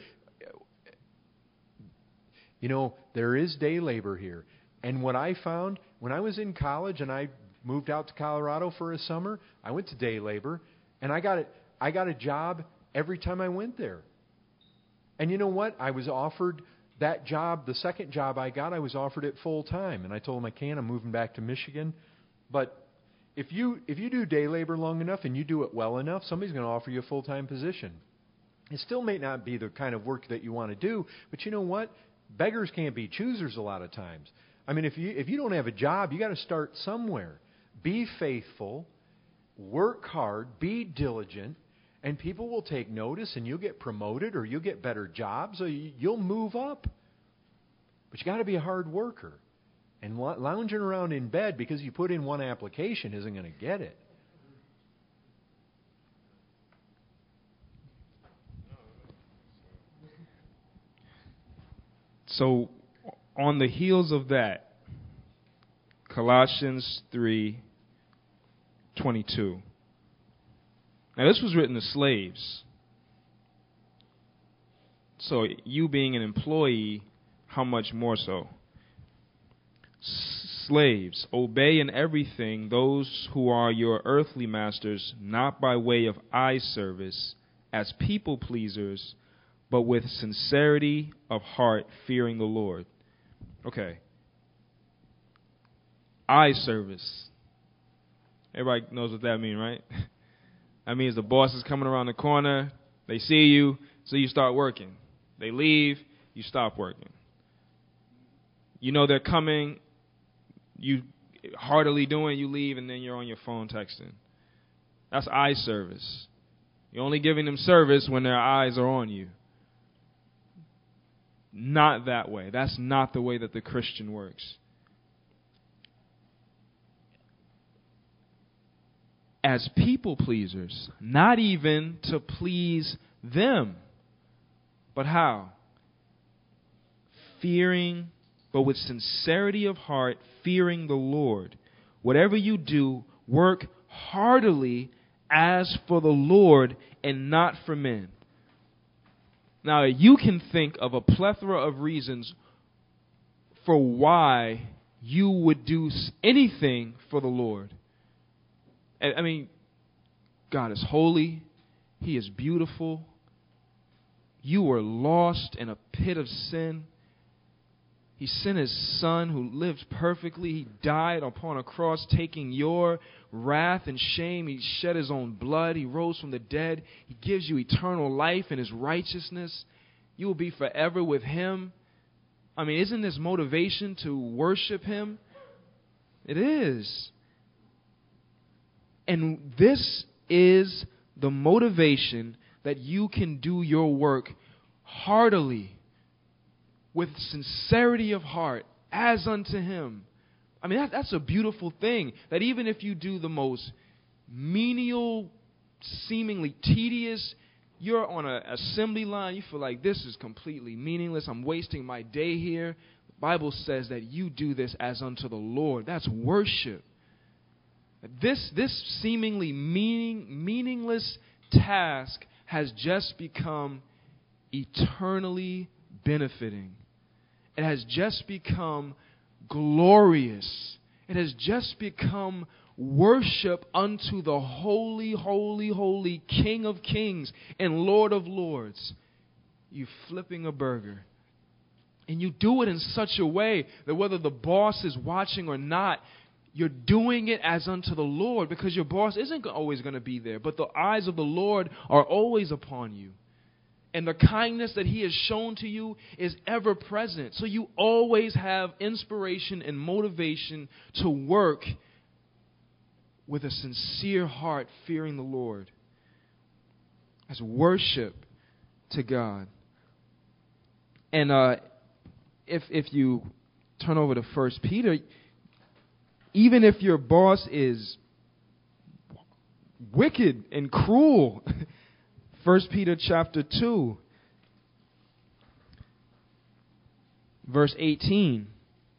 S2: You know, there is day labor here. And what I found when I was in college and I moved out to Colorado for a summer, I went to day labor and I got it I got a job every time I went there. And you know what? I was offered that job, the second job I got, I was offered it full time. And I told them I can't, I'm moving back to Michigan. But if you if you do day labor long enough and you do it well enough, somebody's going to offer you a full-time position. It still may not be the kind of work that you want to do, but you know what? Beggars can't be choosers a lot of times. I mean, if you if you don't have a job, you got to start somewhere. Be faithful, work hard, be diligent, and people will take notice, and you'll get promoted, or you'll get better jobs, or you'll move up. But you got to be a hard worker. And lounging around in bed because you put in one application isn't going to get it.
S1: So, on the heels of that, Colossians three twenty-two. Now, this was written to slaves. So, you being an employee, how much more so? Slaves, obey in everything those who are your earthly masters, not by way of eye service, as people pleasers, but with sincerity of heart, fearing the Lord. Okay. Eye service. Everybody knows what that means, right? That means the boss is coming around the corner, they see you, so you start working. They leave, you stop working. You know they're coming, you heartily doing, you leave, and then you're on your phone texting. That's eye service. You're only giving them service when their eyes are on you. Not that way. That's not the way that the Christian works. As people pleasers, not even to please them. But how? Fearing, but with sincerity of heart, fearing the Lord. Whatever you do, work heartily as for the Lord and not for men. Now, you can think of a plethora of reasons for why you would do anything for the Lord. I mean, God is holy. He is beautiful. You were lost in a pit of sin. He sent His Son who lived perfectly. He died upon a cross, taking your wrath and shame. He shed His own blood. He rose from the dead. He gives you eternal life in His righteousness. You will be forever with Him. I mean, isn't this motivation to worship Him? It is. And this is the motivation that you can do your work heartily, with sincerity of heart, as unto Him. I mean, that, that's a beautiful thing. That even if you do the most menial, seemingly tedious, you're on an assembly line, you feel like this is completely meaningless, I'm wasting my day here. The Bible says that you do this as unto the Lord. That's worship. This, this seemingly meaning, meaningless task has just become eternally benefiting. It has just become glorious. It has just become worship unto the holy, holy, holy King of kings and Lord of lords. You flipping a burger. And you do it in such a way that whether the boss is watching or not, you're doing it as unto the Lord, because your boss isn't always going to be there. But the eyes of the Lord are always upon you. And the kindness that He has shown to you is ever present. So you always have inspiration and motivation to work with a sincere heart, fearing the Lord. As worship to God. And uh, if if you turn over to First Peter, even if your boss is wicked and cruel, First Peter chapter two, verse eighteen.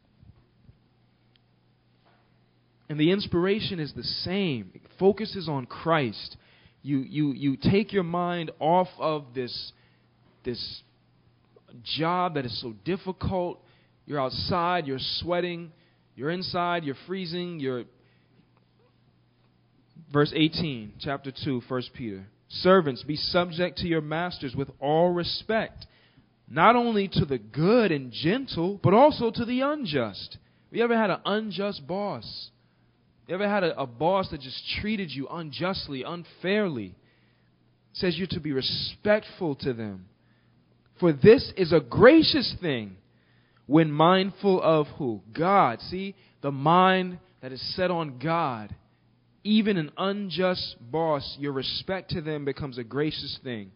S1: And the inspiration is the same. It focuses on Christ. You you you take your mind off of this this job that is so difficult. You're outside, you're sweating. You're inside, you're freezing. You're verse eighteen, chapter two, First Peter. Servants, be subject to your masters with all respect, not only to the good and gentle, but also to the unjust. Have you ever had an unjust boss? You ever had a, a boss that just treated you unjustly, unfairly? It says you're to be respectful to them. For this is a gracious thing when mindful of who? God. See, the mind that is set on God. Even an unjust boss, your respect to them becomes a gracious thing.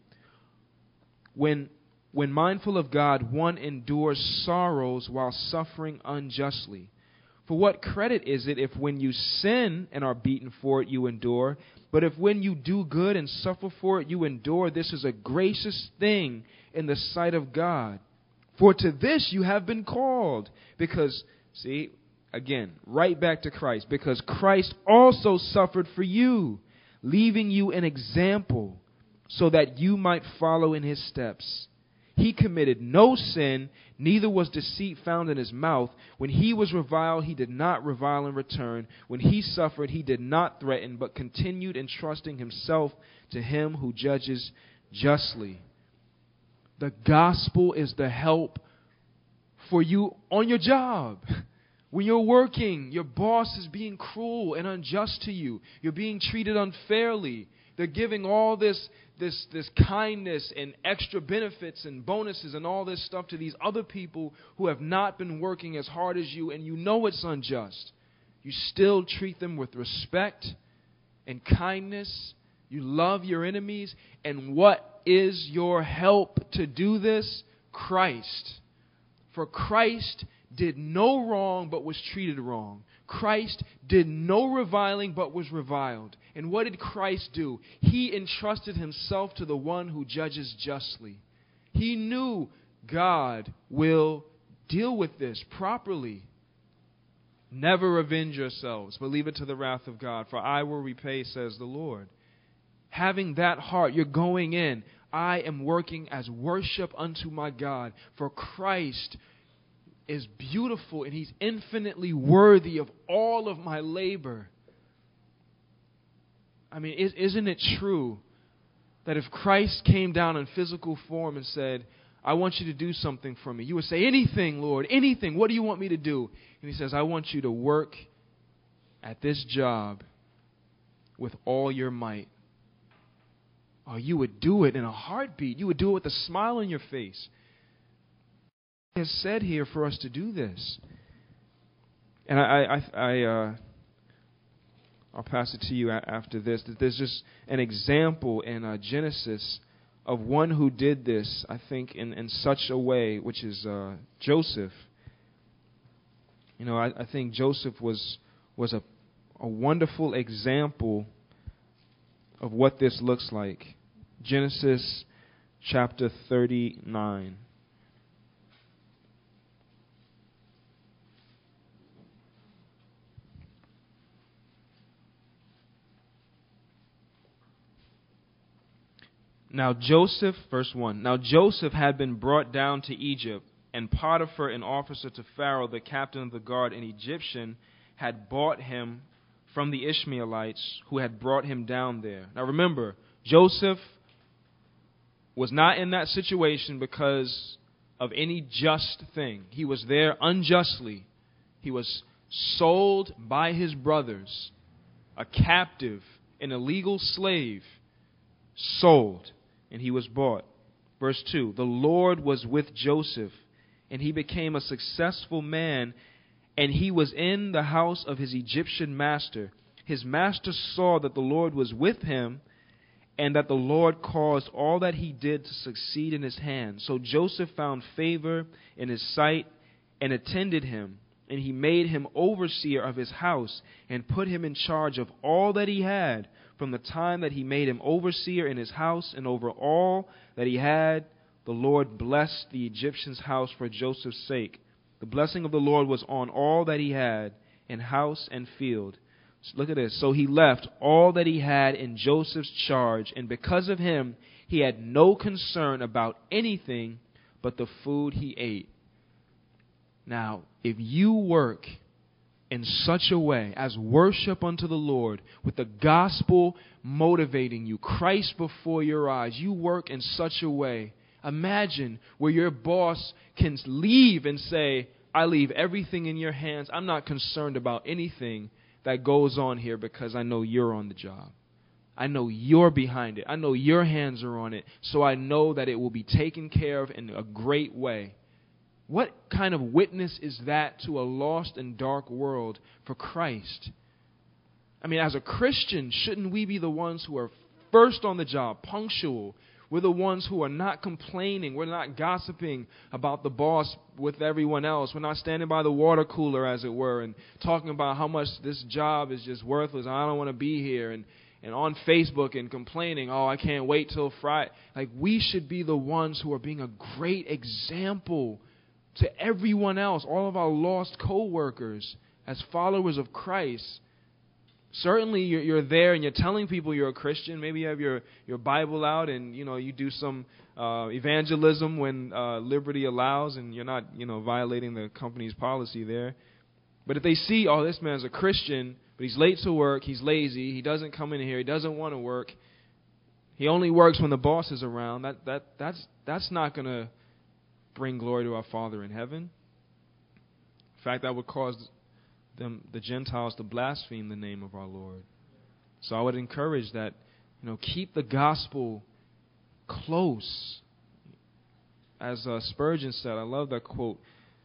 S1: When, when mindful of God, one endures sorrows while suffering unjustly. For what credit is it if when you sin and are beaten for it, you endure? But if when you do good and suffer for it, you endure, this is a gracious thing in the sight of God. For to this you have been called. Because, see, again, right back to Christ. Because Christ also suffered for you, leaving you an example, so that you might follow in his steps. He committed no sin, neither was deceit found in his mouth. When he was reviled, he did not revile in return. When he suffered, he did not threaten, but continued entrusting himself to him who judges justly. The gospel is the help for you on your job. When you're working, your boss is being cruel and unjust to you. You're being treated unfairly. They're giving all this, this, this kindness and extra benefits and bonuses and all this stuff to these other people who have not been working as hard as you, and you know it's unjust. You still treat them with respect and kindness. You love your enemies. And what is your help to do this? Christ. For Christ did no wrong but was treated wrong. Christ did no reviling but was reviled. And what did Christ do? He entrusted himself to the one who judges justly. He knew God will deal with this properly. Never avenge yourselves, but leave it to the wrath of God. For I will repay, says the Lord. Having that heart, you're going in. I am working as worship unto my God. For Christ is beautiful and he's infinitely worthy of all of my labor. I mean, isn't it true that if Christ came down in physical form and said, I want you to do something for me, you would say, anything, Lord, anything. What do you want me to do? And he says, I want you to work at this job with all your might. Oh, you would do it in a heartbeat. You would do it with a smile on your face. He has said here for us to do this. And I, I, I, uh, I'll pass it to you after this. That there's just an example in uh, Genesis of one who did this, I think, in, in such a way, which is uh, Joseph. You know, I, I think Joseph was was a, a wonderful example of what this looks like. Genesis chapter thirty-nine. Now Joseph, verse one, now Joseph had been brought down to Egypt, and Potiphar, an officer to Pharaoh, the captain of the guard, an Egyptian, had bought him from the Ishmaelites who had brought him down there. Now remember, Joseph was not in that situation because of any just thing. He was there unjustly. He was sold by his brothers, a captive, an illegal slave, sold. And he was bought. Verse two, the Lord was with Joseph, and he became a successful man, and he was in the house of his Egyptian master. His master saw that the Lord was with him, and that the Lord caused all that he did to succeed in his hand. So Joseph found favor in his sight and attended him, and he made him overseer of his house and put him in charge of all that he had. From the time that he made him overseer in his house and over all that he had, the Lord blessed the Egyptian's house for Joseph's sake. The blessing of the Lord was on all that he had in house and field. So look at this. So he left all that he had in Joseph's charge, and because of him, he had no concern about anything but the food he ate. Now, if you work in such a way as worship unto the Lord, with the gospel motivating you, Christ before your eyes. You work in such a way. Imagine where your boss can leave and say, I leave everything in your hands. I'm not concerned about anything that goes on here because I know you're on the job. I know you're behind it. I know your hands are on it. So I know that it will be taken care of in a great way. What kind of witness is that to a lost and dark world for Christ? I mean, as a Christian, shouldn't we be the ones who are first on the job, punctual? We're the ones who are not complaining. We're not gossiping about the boss with everyone else. We're not standing by the water cooler, as it were, and talking about how much this job is just worthless. I don't want to be here. And, and on Facebook and complaining, oh, I can't wait till Friday. Like, we should be the ones who are being a great example to everyone else, all of our lost co-workers, as followers of Christ. Certainly you're, you're there and you're telling people you're a Christian. Maybe you have your, your Bible out and, you know, you do some uh, evangelism when uh, liberty allows and you're not, you know, violating the company's policy there. But if they see, oh, this man's a Christian, but he's late to work, he's lazy, he doesn't come in here, he doesn't want to work, he only works when the boss is around, that, that that's that's not going to bring glory to our Father in heaven. In fact, that would cause them, the Gentiles, to blaspheme the name of our Lord. So I would encourage that, you know, keep the gospel close. As uh, Spurgeon said, I love that quote,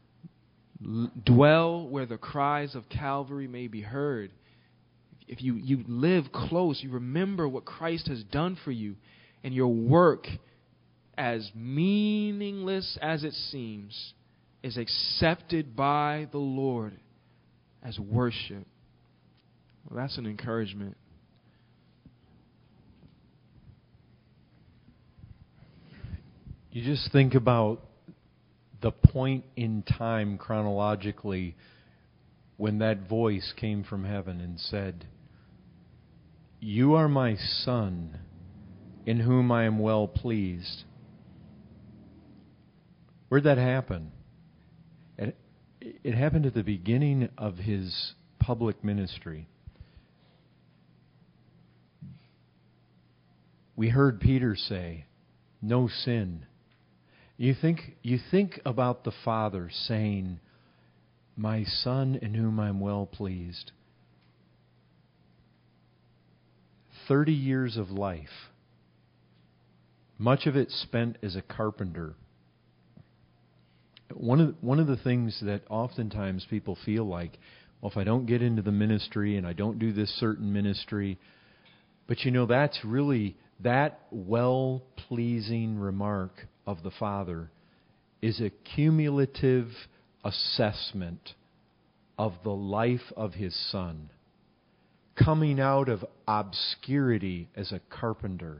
S1: dwell where the cries of Calvary may be heard. If you, you live close, you remember what Christ has done for you, and your work, as meaningless as it seems, is accepted by the Lord as worship. Well, that's an encouragement.
S2: You just think about the point in time chronologically when that voice came from heaven and said, "You are my Son, in whom I am well pleased." Where'd that happen? It, it happened at the beginning of his public ministry. We heard Peter say, "No sin." You think you think about the Father saying, "My Son, in whom I am well pleased." Thirty years of life, much of it spent as a carpenter. One of, one of the things that oftentimes people feel like, well, if I don't get into the ministry and I don't do this certain ministry, but you know, that's really, that well-pleasing remark of the Father is a cumulative assessment of the life of His Son, coming out of obscurity as a carpenter.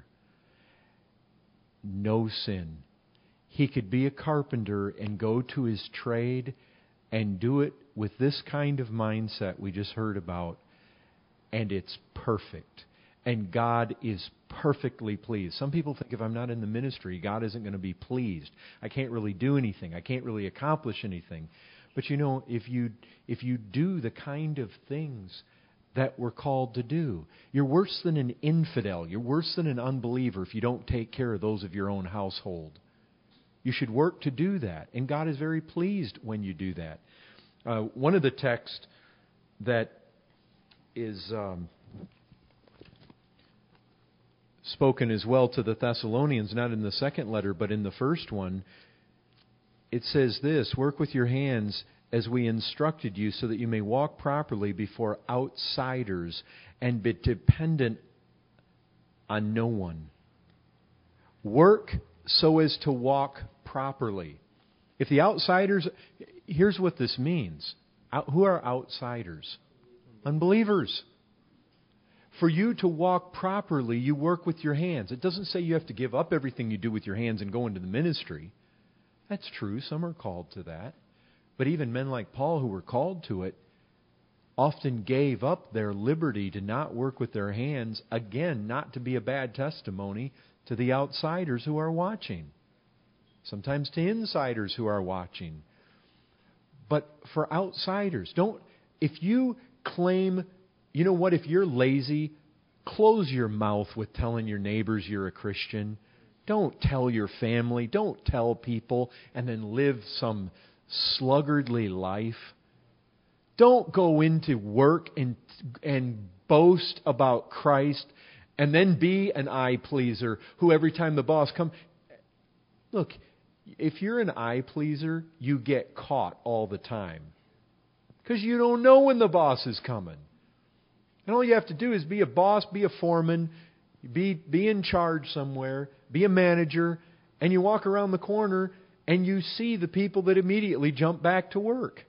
S2: No sin. He could be a carpenter and go to his trade and do it with this kind of mindset we just heard about, and it's perfect. And God is perfectly pleased. Some people think if I'm not in the ministry, God isn't going to be pleased. I can't really do anything. I can't really accomplish anything. But you know, if you if you do the kind of things that we're called to do, you're worse than an infidel. You're worse than an unbeliever if you don't take care of those of your own household. You should work to do that, and God is very pleased when you do that. Uh, one of the texts that is um, spoken as well to the Thessalonians, not in the second letter, but in the first one, it says this: "Work with your hands as we instructed you, so that you may walk properly before outsiders and be dependent on no one." Work so as to walk properly. If the outsiders, here's what this means. Out, who are outsiders? Unbelievers. For you to walk properly, you work with your hands. It doesn't say you have to give up everything you do with your hands and go into the ministry. That's true. Some are called to that. But even men like Paul, who were called to it, often gave up their liberty to not work with their hands, again, not to be a bad testimony to the outsiders who are watching. Sometimes to insiders who are watching. But for outsiders, don't if you claim, you know what, if you're lazy, close your mouth with telling your neighbors you're a Christian. Don't tell your family. Don't tell people and then live some sluggardly life. Don't go into work and and boast about Christ and then be an eye pleaser who every time the boss comes... Look, if you're an eye pleaser, you get caught all the time. Because you don't know when the boss is coming. And all you have to do is be a boss, be a foreman, be, be in charge somewhere, be a manager, and you walk around the corner and you see the people that immediately jump back to work.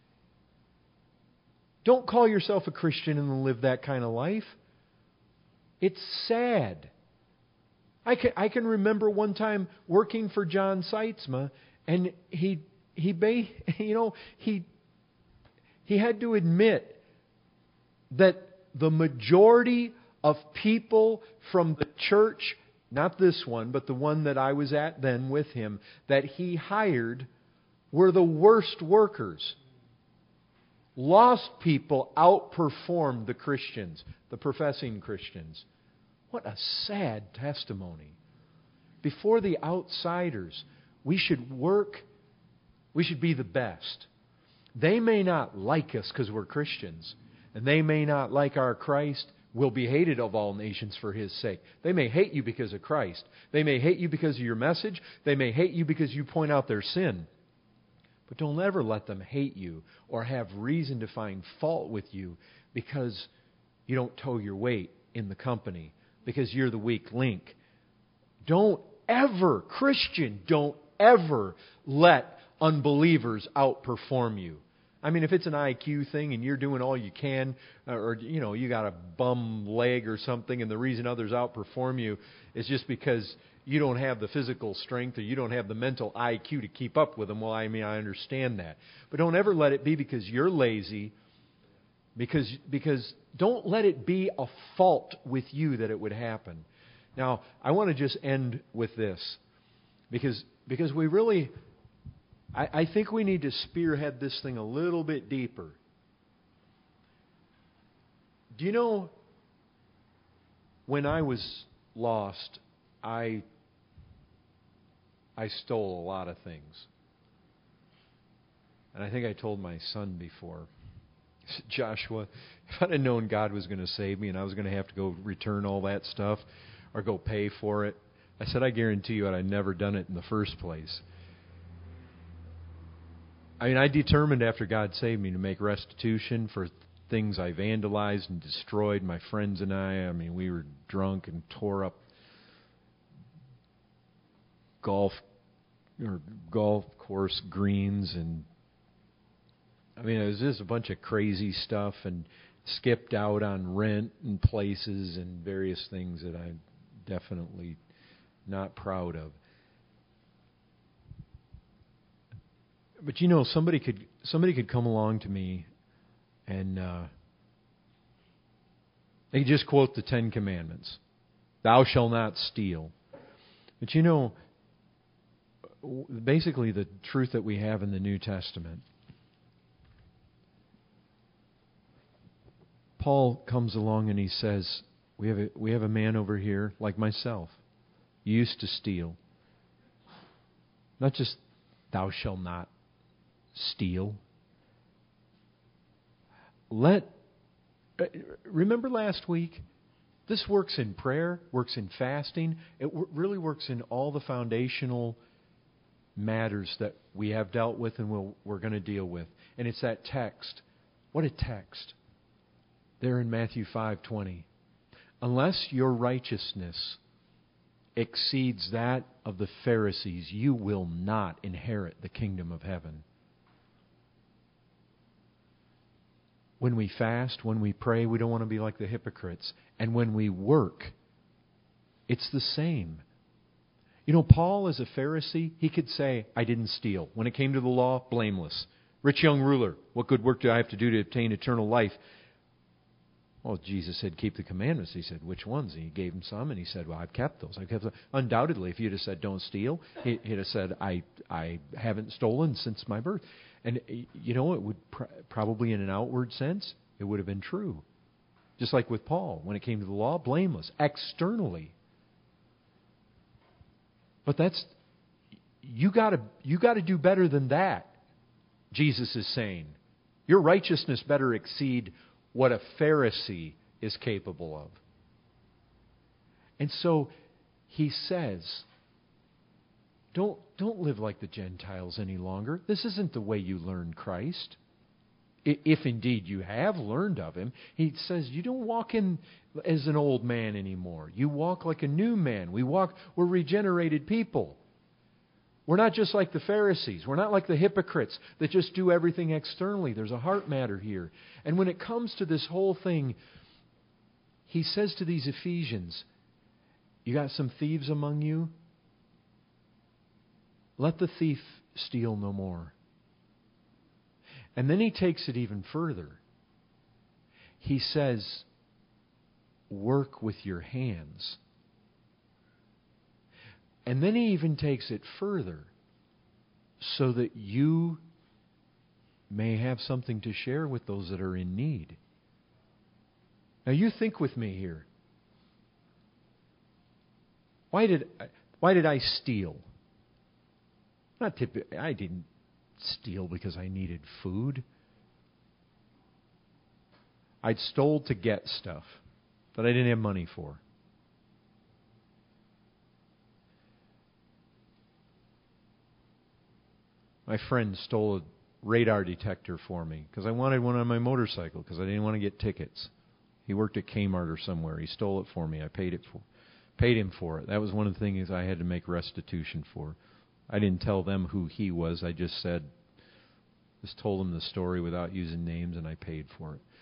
S2: Don't call yourself a Christian and live that kind of life. It's sad. I can, I can remember one time working for John Seitzma, and he he ba- you know he he had to admit that the majority of people from the church, not this one, but the one that I was at then with him, that he hired were the worst workers. Lost people outperformed the Christians, the professing Christians. What a sad testimony. Before the outsiders, we should work, we should be the best. They may not like us because we're Christians, and they may not like our Christ. Will be hated of all nations for His sake. They may hate you because of Christ. They may hate you because of your message. They may hate you because you point out their sin. But don't ever let them hate you or have reason to find fault with you because you don't tow your weight in the company, because you're the weak link. Don't ever, Christian, don't ever let unbelievers outperform you. I mean, if it's an I Q thing and you're doing all you can, or, you know, you got a bum leg or something, and the reason others outperform you is just because you don't have the physical strength or you don't have the mental I Q to keep up with them. Well, I mean, I understand that. But don't ever let it be because you're lazy, because because don't let it be a fault with you that it would happen. Now, I want to just end with this, because because we really... I, I think we need to spearhead this thing a little bit deeper. Do you know, when I was lost, I I stole a lot of things. And I think I told my son before, Joshua, if I'd have known God was going to save me and I was going to have to go return all that stuff or go pay for it, I said, I guarantee you I'd never done it in the first place. I mean, I determined after God saved me to make restitution for things I vandalized and destroyed. My friends and I, I mean, we were drunk and tore up golf or golf course greens, and I mean, it was just a bunch of crazy stuff, and skipped out on rent and places and various things that I'm definitely not proud of. But you know, somebody could somebody could come along to me and uh, they could just quote the Ten Commandments. Thou shalt not steal. But you know, basically the truth that we have in the New Testament. Paul comes along and he says, we have a, we have a man over here like myself. He used to steal. Not just thou shalt not steal. Let remember last week, this works in prayer, works in fasting. It w- really works in all the foundational matters that we have dealt with and we'll, we're going to deal with. And it's that text. What a text. There in Matthew five twenty. Unless your righteousness exceeds that of the Pharisees, you will not inherit the kingdom of heaven. When we fast, when we pray, we don't want to be like the hypocrites. And when we work, it's the same. You know, Paul, as a Pharisee, he could say, I didn't steal. When it came to the law, blameless. Rich young ruler, what good work do I have to do to obtain eternal life? Well, Jesus said, keep the commandments. He said, which ones? And he gave him some, and he said, well, I've kept those. I've kept them. Undoubtedly, if you'd have said, don't steal, he'd have said, I, I haven't stolen since my birth. And, you know, it would pr- probably in an outward sense, it would have been true. Just like with Paul, when it came to the law, blameless, externally. But that's, you gotta, you gotta do better than that, Jesus is saying. Your righteousness better exceed what a Pharisee is capable of. And so he says, don't, don't live like the Gentiles any longer. This isn't the way you learn Christ. If indeed you have learned of Him. He says you don't walk in as an old man anymore. You walk like a new man. We walk, we're regenerated people. We're not just like the Pharisees. We're not like the hypocrites that just do everything externally. There's a heart matter here. And when it comes to this whole thing, he says to these Ephesians, you got some thieves among you? Let the thief steal no more. And then he takes it even further. He says, work with your hands. And then he even takes it further so that you may have something to share with those that are in need. Now you think with me here. Why did why did I steal? Not typically, I didn't steal because I needed food. I'd stole to get stuff that I didn't have money for. My friend stole a radar detector for me because I wanted one on my motorcycle because I didn't want to get tickets. He worked at Kmart or somewhere. He stole it for me. I paid it for, paid him for it. That was one of the things I had to make restitution for. I didn't tell them who he was. I just said, just told them the story without using names, and I paid for it.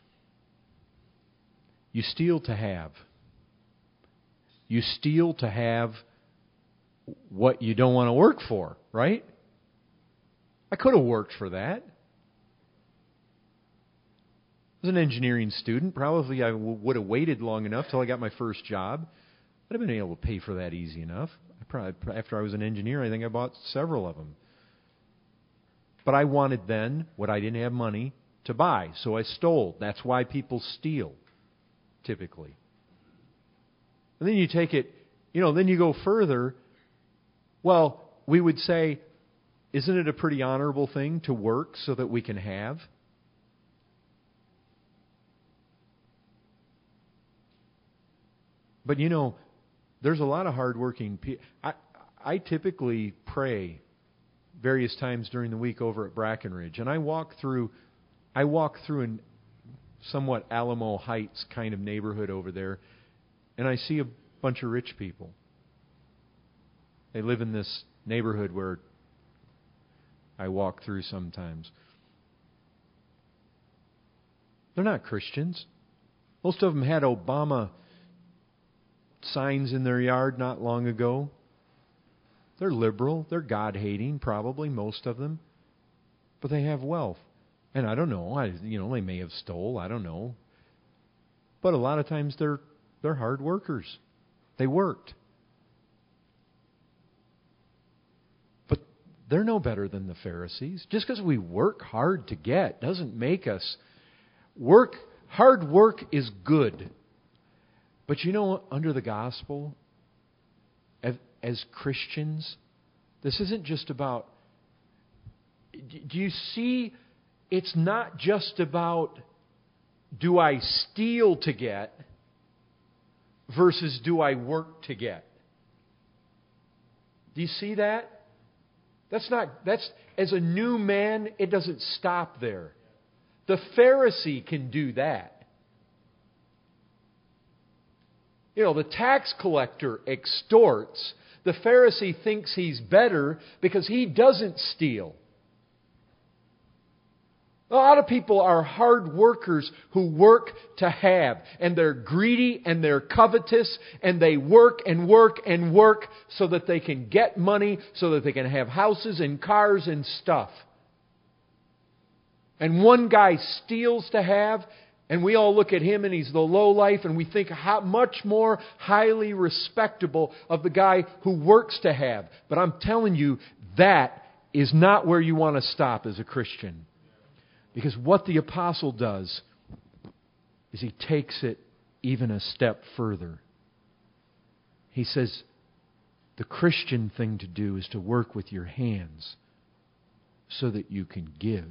S2: You steal to have. You steal to have what you don't want to work for, right? I could have worked for that. I was an engineering student. Probably I w- would have waited long enough till I got my first job. I'd have been able to pay for that easy enough. I probably, after I was an engineer, I think I bought several of them. But I wanted then what I didn't have money to buy, so I stole. That's why people steal, typically. And then you take it, you know, then you go further. Well, we would say, isn't it a pretty honorable thing to work so that we can have? But you know, there's a lot of hardworking people. I, I typically pray various times during the week over at Brackenridge, and I walk through, I walk through a somewhat Alamo Heights kind of neighborhood over there, and I see a bunch of rich people. They live in this neighborhood where I walk through sometimes. They're not Christians. Most of them had Obama signs in their yard not long ago. They're liberal. They're God-hating, probably, most of them. But they have wealth. And I don't know. I, you know, they may have stole. I don't know. But a lot of times they're they're hard workers. They worked. But they're no better than the Pharisees. Just because we work hard to get doesn't make us work. Hard work is good. But you know, under the gospel, as, as Christians, this isn't just about... Do you see, it's not just about, do I steal to get versus do I work to get? Do you see that? That's not, that's, as a new man, it doesn't stop there. The Pharisee can do that. You know, the tax collector extorts. The Pharisee thinks he's better because he doesn't steal. A lot of people are hard workers who work to have. And they're greedy and they're covetous. And they work and work and work so that they can get money, so that they can have houses and cars and stuff. And one guy steals to have, and we all look at him and he's the lowlife, and we think how much more highly respectable of the guy who works to have. But I'm telling you, that is not where you want to stop as a Christian. Because what the apostle does is he takes it even a step further. He says, the Christian thing to do is to work with your hands so that you can give.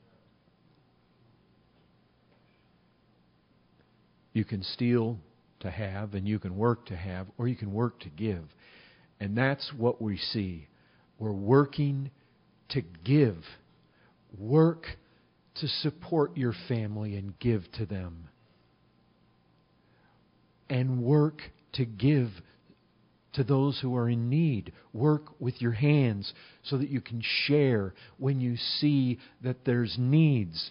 S2: You can steal to have, and you can work to have, or you can work to give. And that's what we see. We're working to give. Work to support your family and give to them. And work to give to those who are in need. Work with your hands so that you can share when you see that there's needs.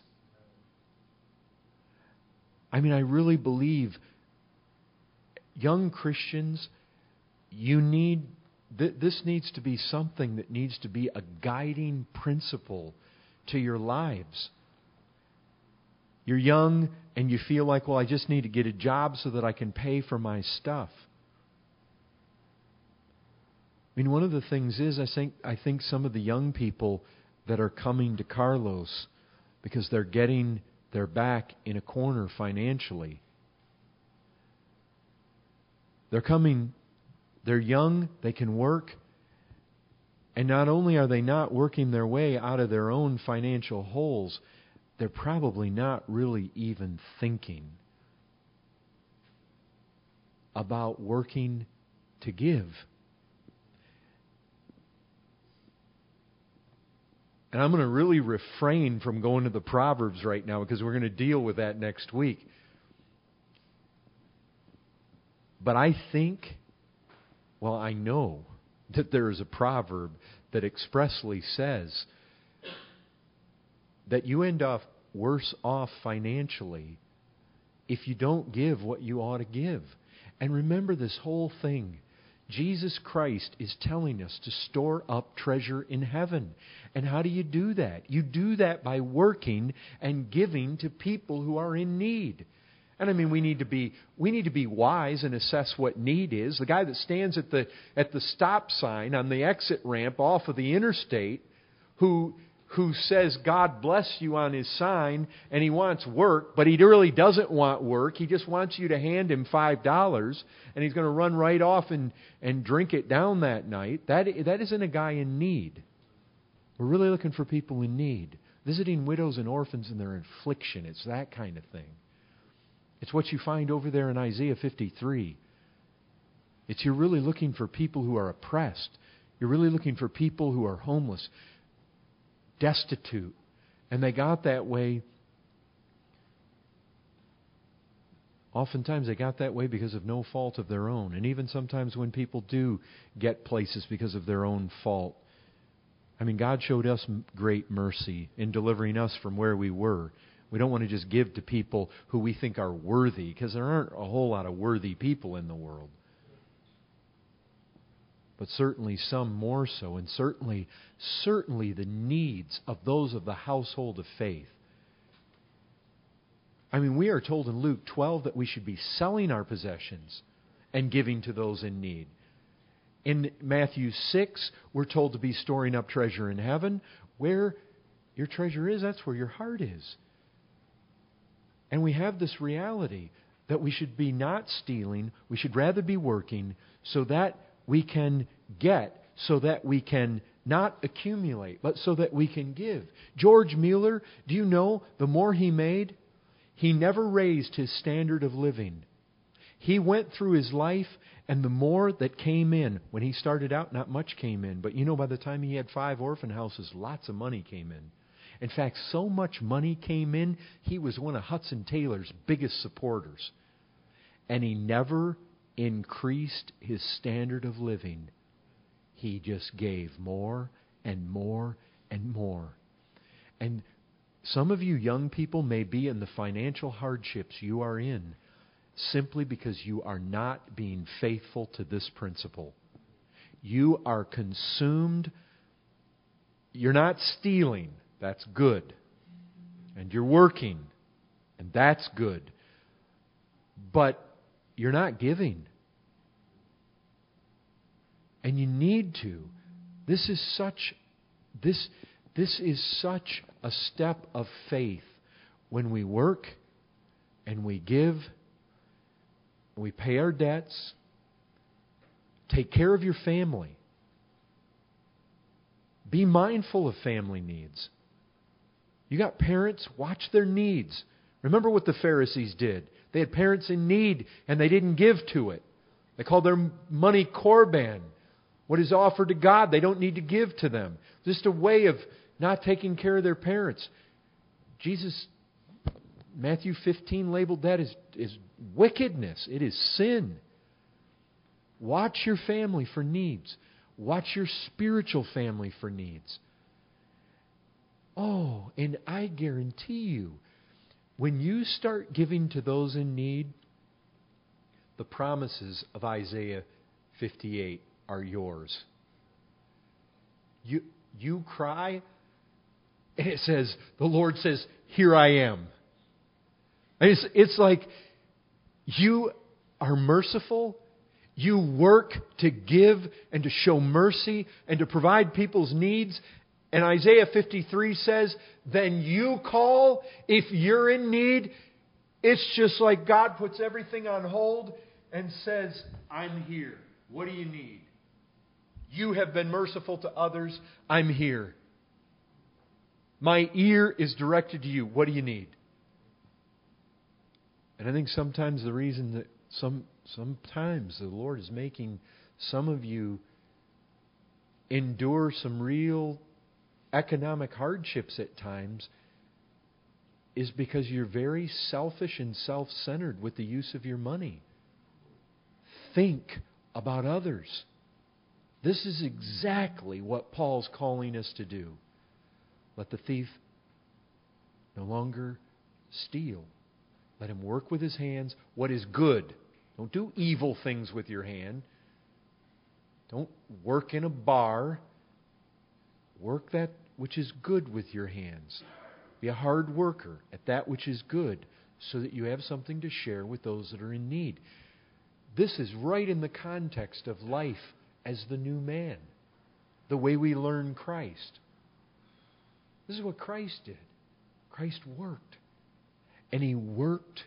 S2: I mean, I really believe young Christians, you need, th- this needs to be something that needs to be a guiding principle to your lives. You're young and you feel like, well, I just need to get a job so that I can pay for my stuff. I mean, one of the things is, I think, I think some of the young people that are coming to Carlos because they're getting their back in a corner financially. They're coming, they're young, they can work, and not only are they not working their way out of their own financial holes, they're probably not really even thinking about working to give. And I'm going to really refrain from going to the Proverbs right now because we're going to deal with that next week. But I think, well, I know that there is a proverb that expressly says that you end up worse off financially if you don't give what you ought to give. And remember this whole thing. Jesus Christ is telling us to store up treasure in heaven. And how do you do that? You do that by working and giving to people who are in need. And I mean, we need to be we need to be wise and assess what need is. The guy that stands at the at the stop sign on the exit ramp off of the interstate, who who says God bless you on his sign, and he wants work, but he really doesn't want work. He just wants you to hand him five dollars, and he's going to run right off and, and drink it down that night. That that isn't a guy in need. We're really looking for people in need. Visiting widows and orphans in their affliction. It's that kind of thing. It's what you find over there in Isaiah fifty-three. It's you're really looking for people who are oppressed. You're really looking for people who are homeless, destitute. And they got that way. Oftentimes they got that way because of no fault of their own. And even sometimes when people do get places because of their own fault. I mean, God showed us great mercy in delivering us from where we were. We don't want to just give to people who we think are worthy, because there aren't a whole lot of worthy people in the world. But certainly some more so, and certainly, certainly the needs of those of the household of faith. I mean, we are told in Luke twelve that we should be selling our possessions and giving to those in need. In Matthew six, we're told to be storing up treasure in heaven. Where your treasure is, that's where your heart is. And we have this reality that we should be not stealing, we should rather be working so that we can get, so that we can not accumulate, but so that we can give. George Mueller, do you know, the more he made, he never raised his standard of living. He went through his life, and the more that came in, when he started out, not much came in. But you know, by the time he had five orphan houses, lots of money came in. In fact, so much money came in, he was one of Hudson Taylor's biggest supporters. And he never increased his standard of living. He just gave more and more and more. And some of you young people may be in the financial hardships you are in simply because you are not being faithful to this principle. You are consumed. You're not stealing. That's good. And you're working. And that's good. But you're not giving. And you need to. This is such This, this is such a step of faith when we work and we give, we pay our debts, take care of your family. Be mindful of family needs. You got parents, watch their needs. Remember what the Pharisees did. They had parents in need and they didn't give to it. They called their money korban. What is offered to God, they don't need to give to them. Just a way of not taking care of their parents. Jesus, Matthew fifteen labeled that as, as wickedness. It is sin. Watch your family for needs. Watch your spiritual family for needs. Oh, and I guarantee you, when you start giving to those in need, the promises of Isaiah fifty-eight are yours. You, you cry, and it says, the Lord says, here I am. And it's, it's like you are merciful. You work to give and to show mercy and to provide people's needs. And Isaiah fifty-three says, then you call if you're in need. It's just like God puts everything on hold and says, I'm here. What do you need? You have been merciful to others. I'm here. My ear is directed to you. What do you need? And I think sometimes the reason that some sometimes the Lord is making some of you endure some real economic hardships at times is because you're very selfish and self-centered with the use of your money. Think about others. This is exactly what Paul's calling us to do. Let the thief no longer steal. Let him work with his hands what is good. Don't do evil things with your hand. Don't work in a bar. Work that which is good with your hands. Be a hard worker at that which is good so that you have something to share with those that are in need. This is right in the context of life as the new man. The way we learn Christ. This is what Christ did. Christ worked. And He worked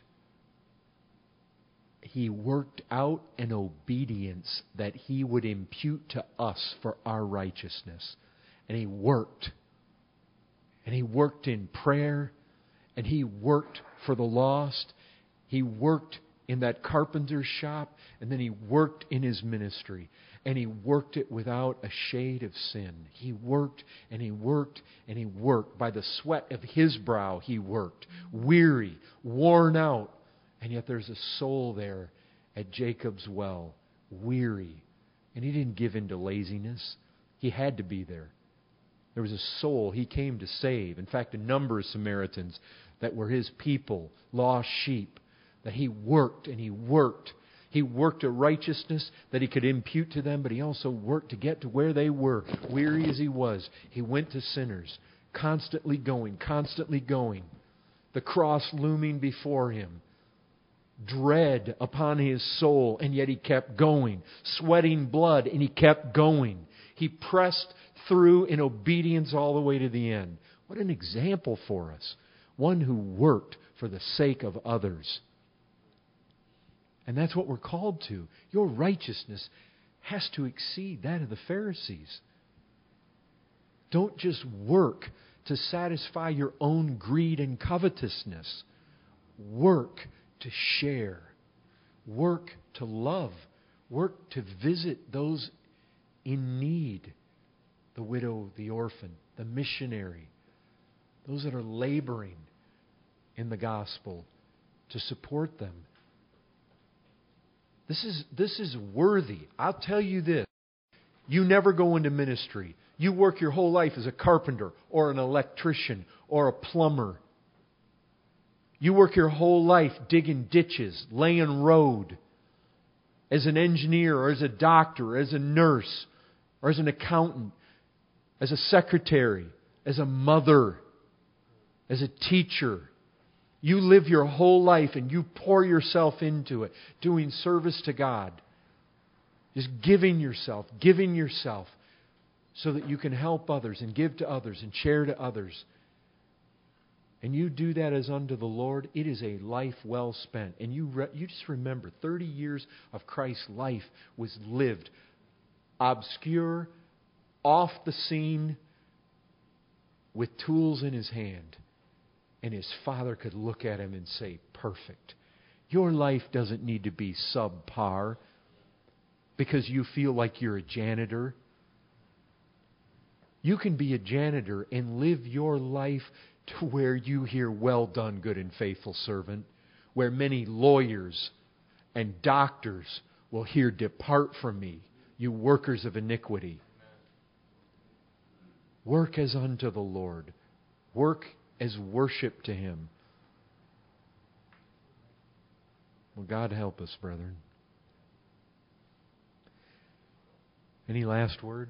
S2: He worked out an obedience that He would impute to us for our righteousness. And He worked. And He worked in prayer. And He worked for the lost. He worked in that carpenter's shop. And then He worked in His ministry. And He worked it without a shade of sin. He worked and He worked and He worked. By the sweat of His brow He worked. Weary, worn out. And yet there's a soul there at Jacob's well, weary. And He didn't give in to laziness. He had to be there. There was a soul He came to save. In fact, a number of Samaritans that were His people, lost sheep, that He worked and He worked. He worked a righteousness that He could impute to them, but He also worked to get to where they were. Weary as He was, He went to sinners, constantly going, constantly going. The cross looming before Him. Dread upon His soul, and yet He kept going. Sweating blood, and He kept going. He pressed through in obedience all the way to the end. What an example for us. One who worked for the sake of others. And that's what we're called to. Your righteousness has to exceed that of the Pharisees. Don't just work to satisfy your own greed and covetousness. Work to share. Work to love. Work to visit those in need. The widow, the orphan, the missionary. Those that are laboring in the gospel. To support them. This is, this is worthy. I'll tell you this. You never go into ministry. You work your whole life as a carpenter or an electrician or a plumber. You work your whole life digging ditches, laying road, as an engineer or as a doctor, or as a nurse, or as an accountant, as a secretary, as a mother, as a teacher. You live your whole life and you pour yourself into it, doing service to God. Just giving yourself, giving yourself, so that you can help others and give to others and share to others, and you do that as unto the Lord, it is a life well spent. And you re- you just remember, thirty years of Christ's life was lived obscure, off the scene, with tools in his hand. And his Father could look at him and say, perfect. Your life doesn't need to be subpar because you feel like you're a janitor. You can be a janitor and live your life to where you hear, well done, good and faithful servant, where many lawyers and doctors will hear, depart from me, you workers of iniquity. Work as unto the Lord. Work as worship to Him. Will God help us, brethren? Any last word?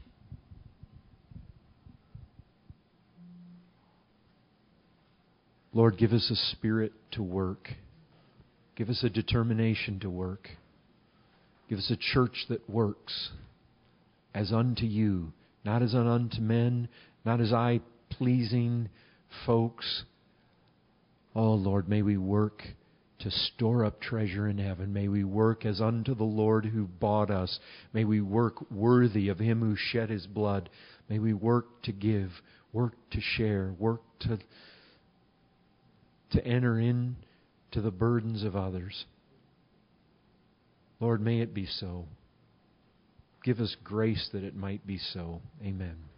S2: Lord, give us a spirit to work. Give us a determination to work. Give us a church that works as unto You, not as unto men, not as eye-pleasing folks. Oh, Lord, may we work to store up treasure in heaven. May we work as unto the Lord who bought us. May we work worthy of Him who shed His blood. May we work to give, work to share, work to to enter in to the burdens of others. Lord, may it be so. Give us grace that it might be so. Amen.